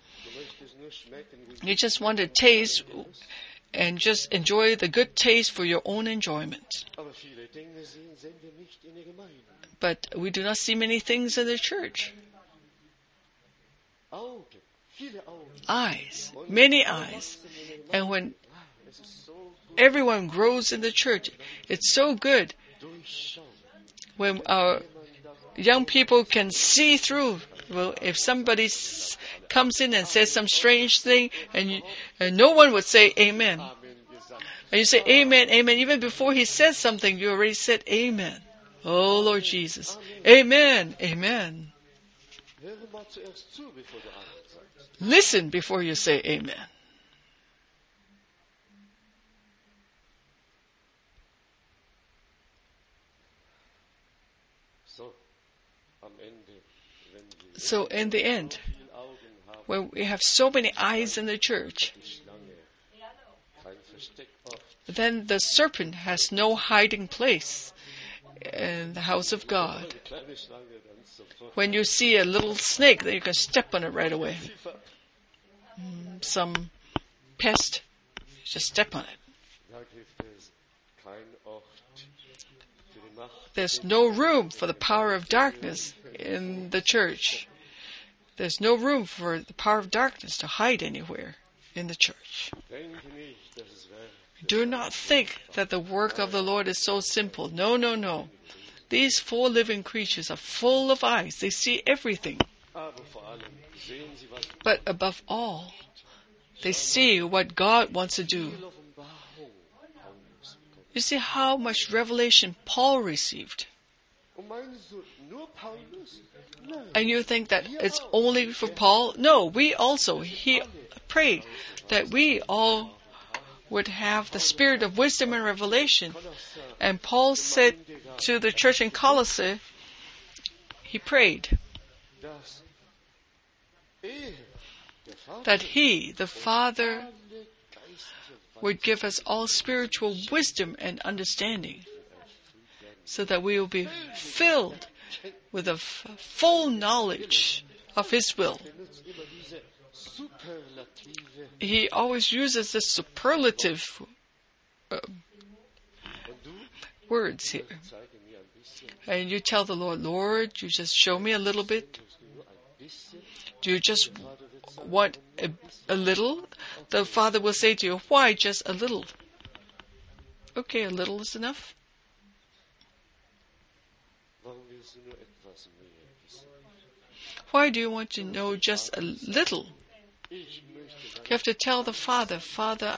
You just want to taste and just enjoy the good taste for your own enjoyment. But we do not see many things in the church. Eyes, many eyes. And when everyone grows in the church, it's so good when our young people can see through. Well, if somebody s- comes in and says some strange thing, and, you, and no one would say amen. And you say amen, amen. Even before he says something, you already said amen. Oh, Lord Jesus. Amen, amen. Listen before you say amen. So in the end, when we have so many eyes in the church, then the serpent has no hiding place in the house of God. When you see a little snake, then you can step on it right away. Mm, some pest, just step on it. There's no room for the power of darkness in the church. There's no room for the power of darkness to hide anywhere in the church. Do not think that the work of the Lord is so simple. No, no, no. These four living creatures are full of eyes. They see everything. But above all, they see what God wants to do. You see how much revelation Paul received. Und meinst du nur Paulus? Nein. And you think that it's only for Paul? No, we also. He prayed that we all would have the spirit of wisdom and revelation. And Paul said to the church in Colossae, he prayed Dass er, der Vater, that he, the Father, alle geistliche would give us all spiritual wisdom and understanding, so that we will be filled with a f- full knowledge of His will. benutzt immer diese Superlative. He always uses the superlative uh, Und du words here. zeige mir ein bisschen, And you tell the Lord, Lord, you just show me a little bit. tust du nur ein bisschen. Do you just Vater wird sagen, want a, a little? The Father will say to you, why just a little? Okay, a little is enough. warum willst du nur etwas mehr wissen? Why do you want to know just a little? Ich möchte You have to tell the Father, Father,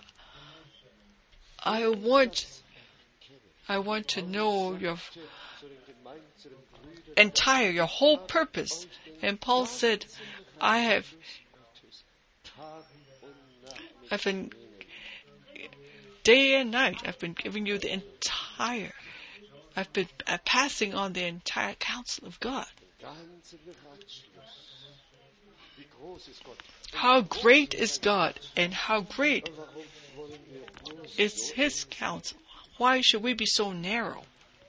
I want, I want to know your zu den Gemeinden, zu den Brüdern, entire, your whole purpose. And Paul said, I have, Tag und Nacht mit I've been, day and night, I've been giving you the entire, I've been uh, passing on the entire counsel of God. ganzen Ratschluss. Wie groß ist Gott? How great is God, and how great Und warum wollen wir nur so? is His counsel? Why should we be so narrow?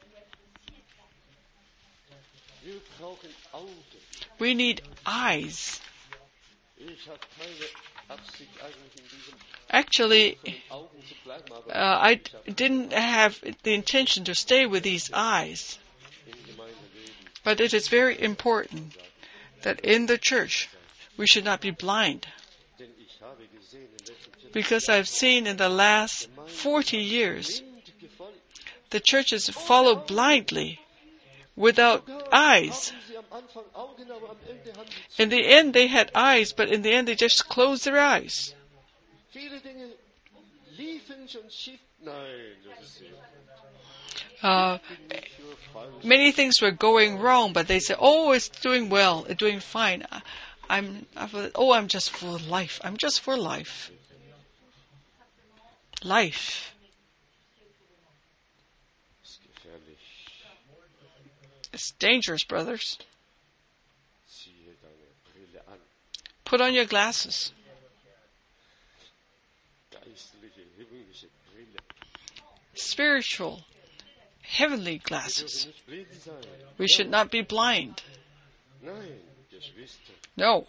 Wir brauchen Augen. We need eyes. Ich habe keine Absicht eigentlich in diesem Actually, von den Augen zu bleiben, aber uh, I d- didn't have the intention to stay with these eyes. im Gemeindeleben But it is very important that in the church we should not be blind. denn ich habe gesehen in den letzten vierzig Because I've seen in the last forty years, blind gefolgt. the churches follow blindly without eyes. Haben sie am Anfang Augen, aber am Ende haben sie In the end they had eyes, but in the end they just closed their eyes. viele Dinge liefen schon schief. Nein, das ist sehr Uh, nicht für falsch. many things were going wrong, but they said, oh, it's doing well, it's doing fine. I- I'm, I thought, oh, I'm just for life. I'm just for life. Life. Das ist gefährlich. It's dangerous, brothers. Ziehe deine Brille an. Put on your glasses. Geistliche, himmlische Brille. Spiritual, heavenly Wir glasses. dürfen nicht blind sein. We should not be blind. Nein, Geschwister. No.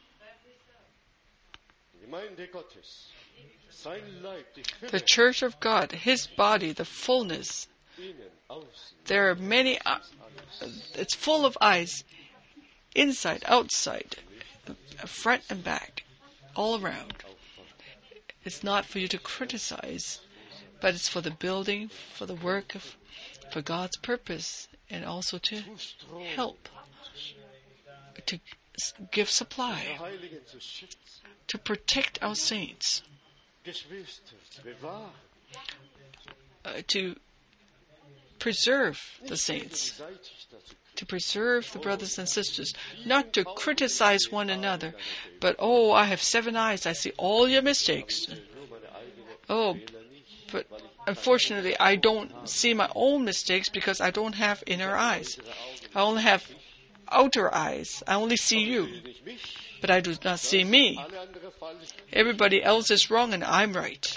Die Gemeinde Gottes. Sein Leib, die The Fülle church of God, His body, the fullness. innen, außen. There are many, uh, it's full of eyes, inside, outside, front and back, all around. It's not for you to criticize, but it's for the building, for the work of, for God's purpose, and also to Strom help, to s- give supply, der Heiligen zu schützen. to protect our saints, Geschwister, bewahren. uh, to preserve the saints, Gegenseitig dazu. to preserve the brothers and sisters, not to criticize one another, but, oh, I have seven eyes, I see all your mistakes. Nur meine eigene Oh, Fehler nicht, but weil ich unfortunately, I don't see my own mistakes because I don't have inner eyes. I only have outer eyes. I only see you, nicht mich. but I do not see me. Alle anderen falsch. Everybody else is wrong and I'm right.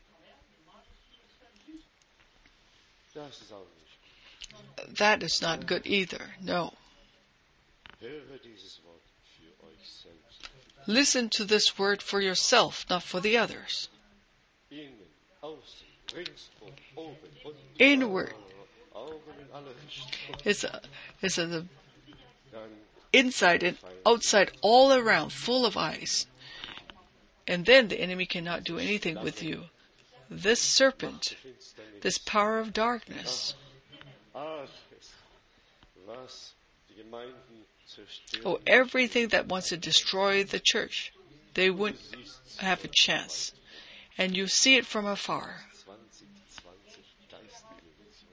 Das ist auch nicht. That is not good either. No. Höre dieses Wort für euch selbst. Listen to this word for yourself, not for the others. Innen, außen, ringsum, oben, unten. Inward Augen in alle Richtungen. is a, is a, the Dann inside and outside, all around, full of eyes. And then the enemy cannot do anything with you. This serpent, Finsternis. this power of darkness, Alles, was die Gemeinden zerstören. oh, everything that wants to destroy the church, they wouldn't have a chance. And you see it from afar. zwanzig zwanzig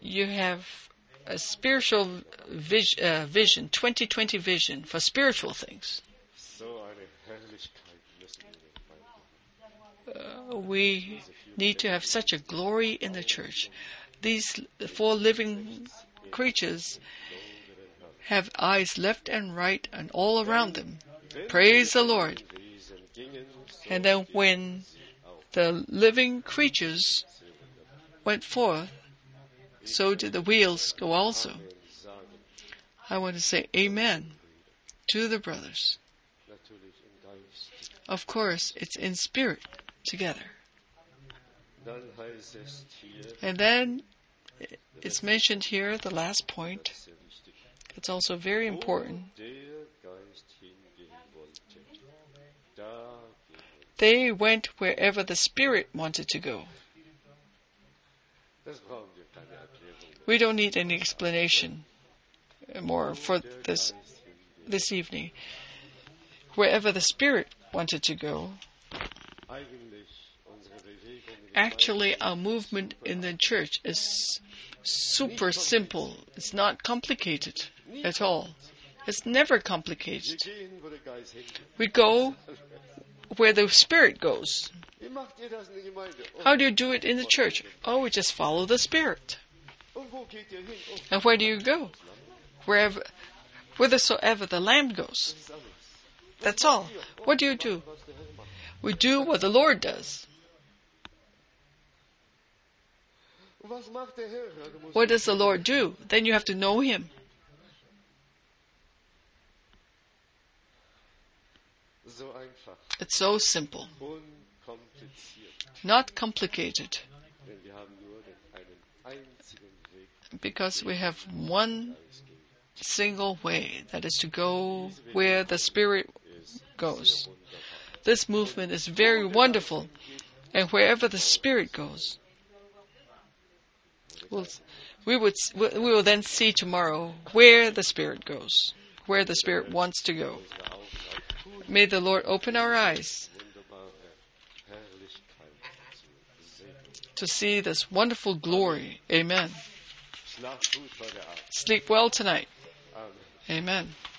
you have a spiritual vis- uh, vision, twenty twenty vision for spiritual things. So eine Herrlichkeit müssen wir den Weib. Uh, we need to have such a glory in the church. These four living creatures have eyes left and right and all around them. Praise the Lord. And then when the living creatures went forth, so did the wheels go also. I want to say amen to the brothers. Of course, it's in spirit together. And then it's mentioned here, the last point. It's also very important. They went wherever the Spirit wanted to go. We don't need any explanation more for this this evening. Wherever the Spirit wanted to go. Actually, our movement in the church is super simple. It's not complicated at all. It's never complicated. We go where the Spirit goes. How do you do it in the church? Oh, we just follow the Spirit. And where do you go? Wherever, whithersoever the Lamb goes. That's all. What do you do? We do what the Lord does. What does the Lord do? Then you have to know Him. It's so simple. Not complicated. Because we have one single way, that is to go where the Spirit goes. This movement is very wonderful, and wherever the Spirit goes, we'll, we would we will then see tomorrow where the Spirit goes, where the Spirit wants to go. May the Lord open our eyes to see this wonderful glory. Amen. Sleep well tonight. Amen.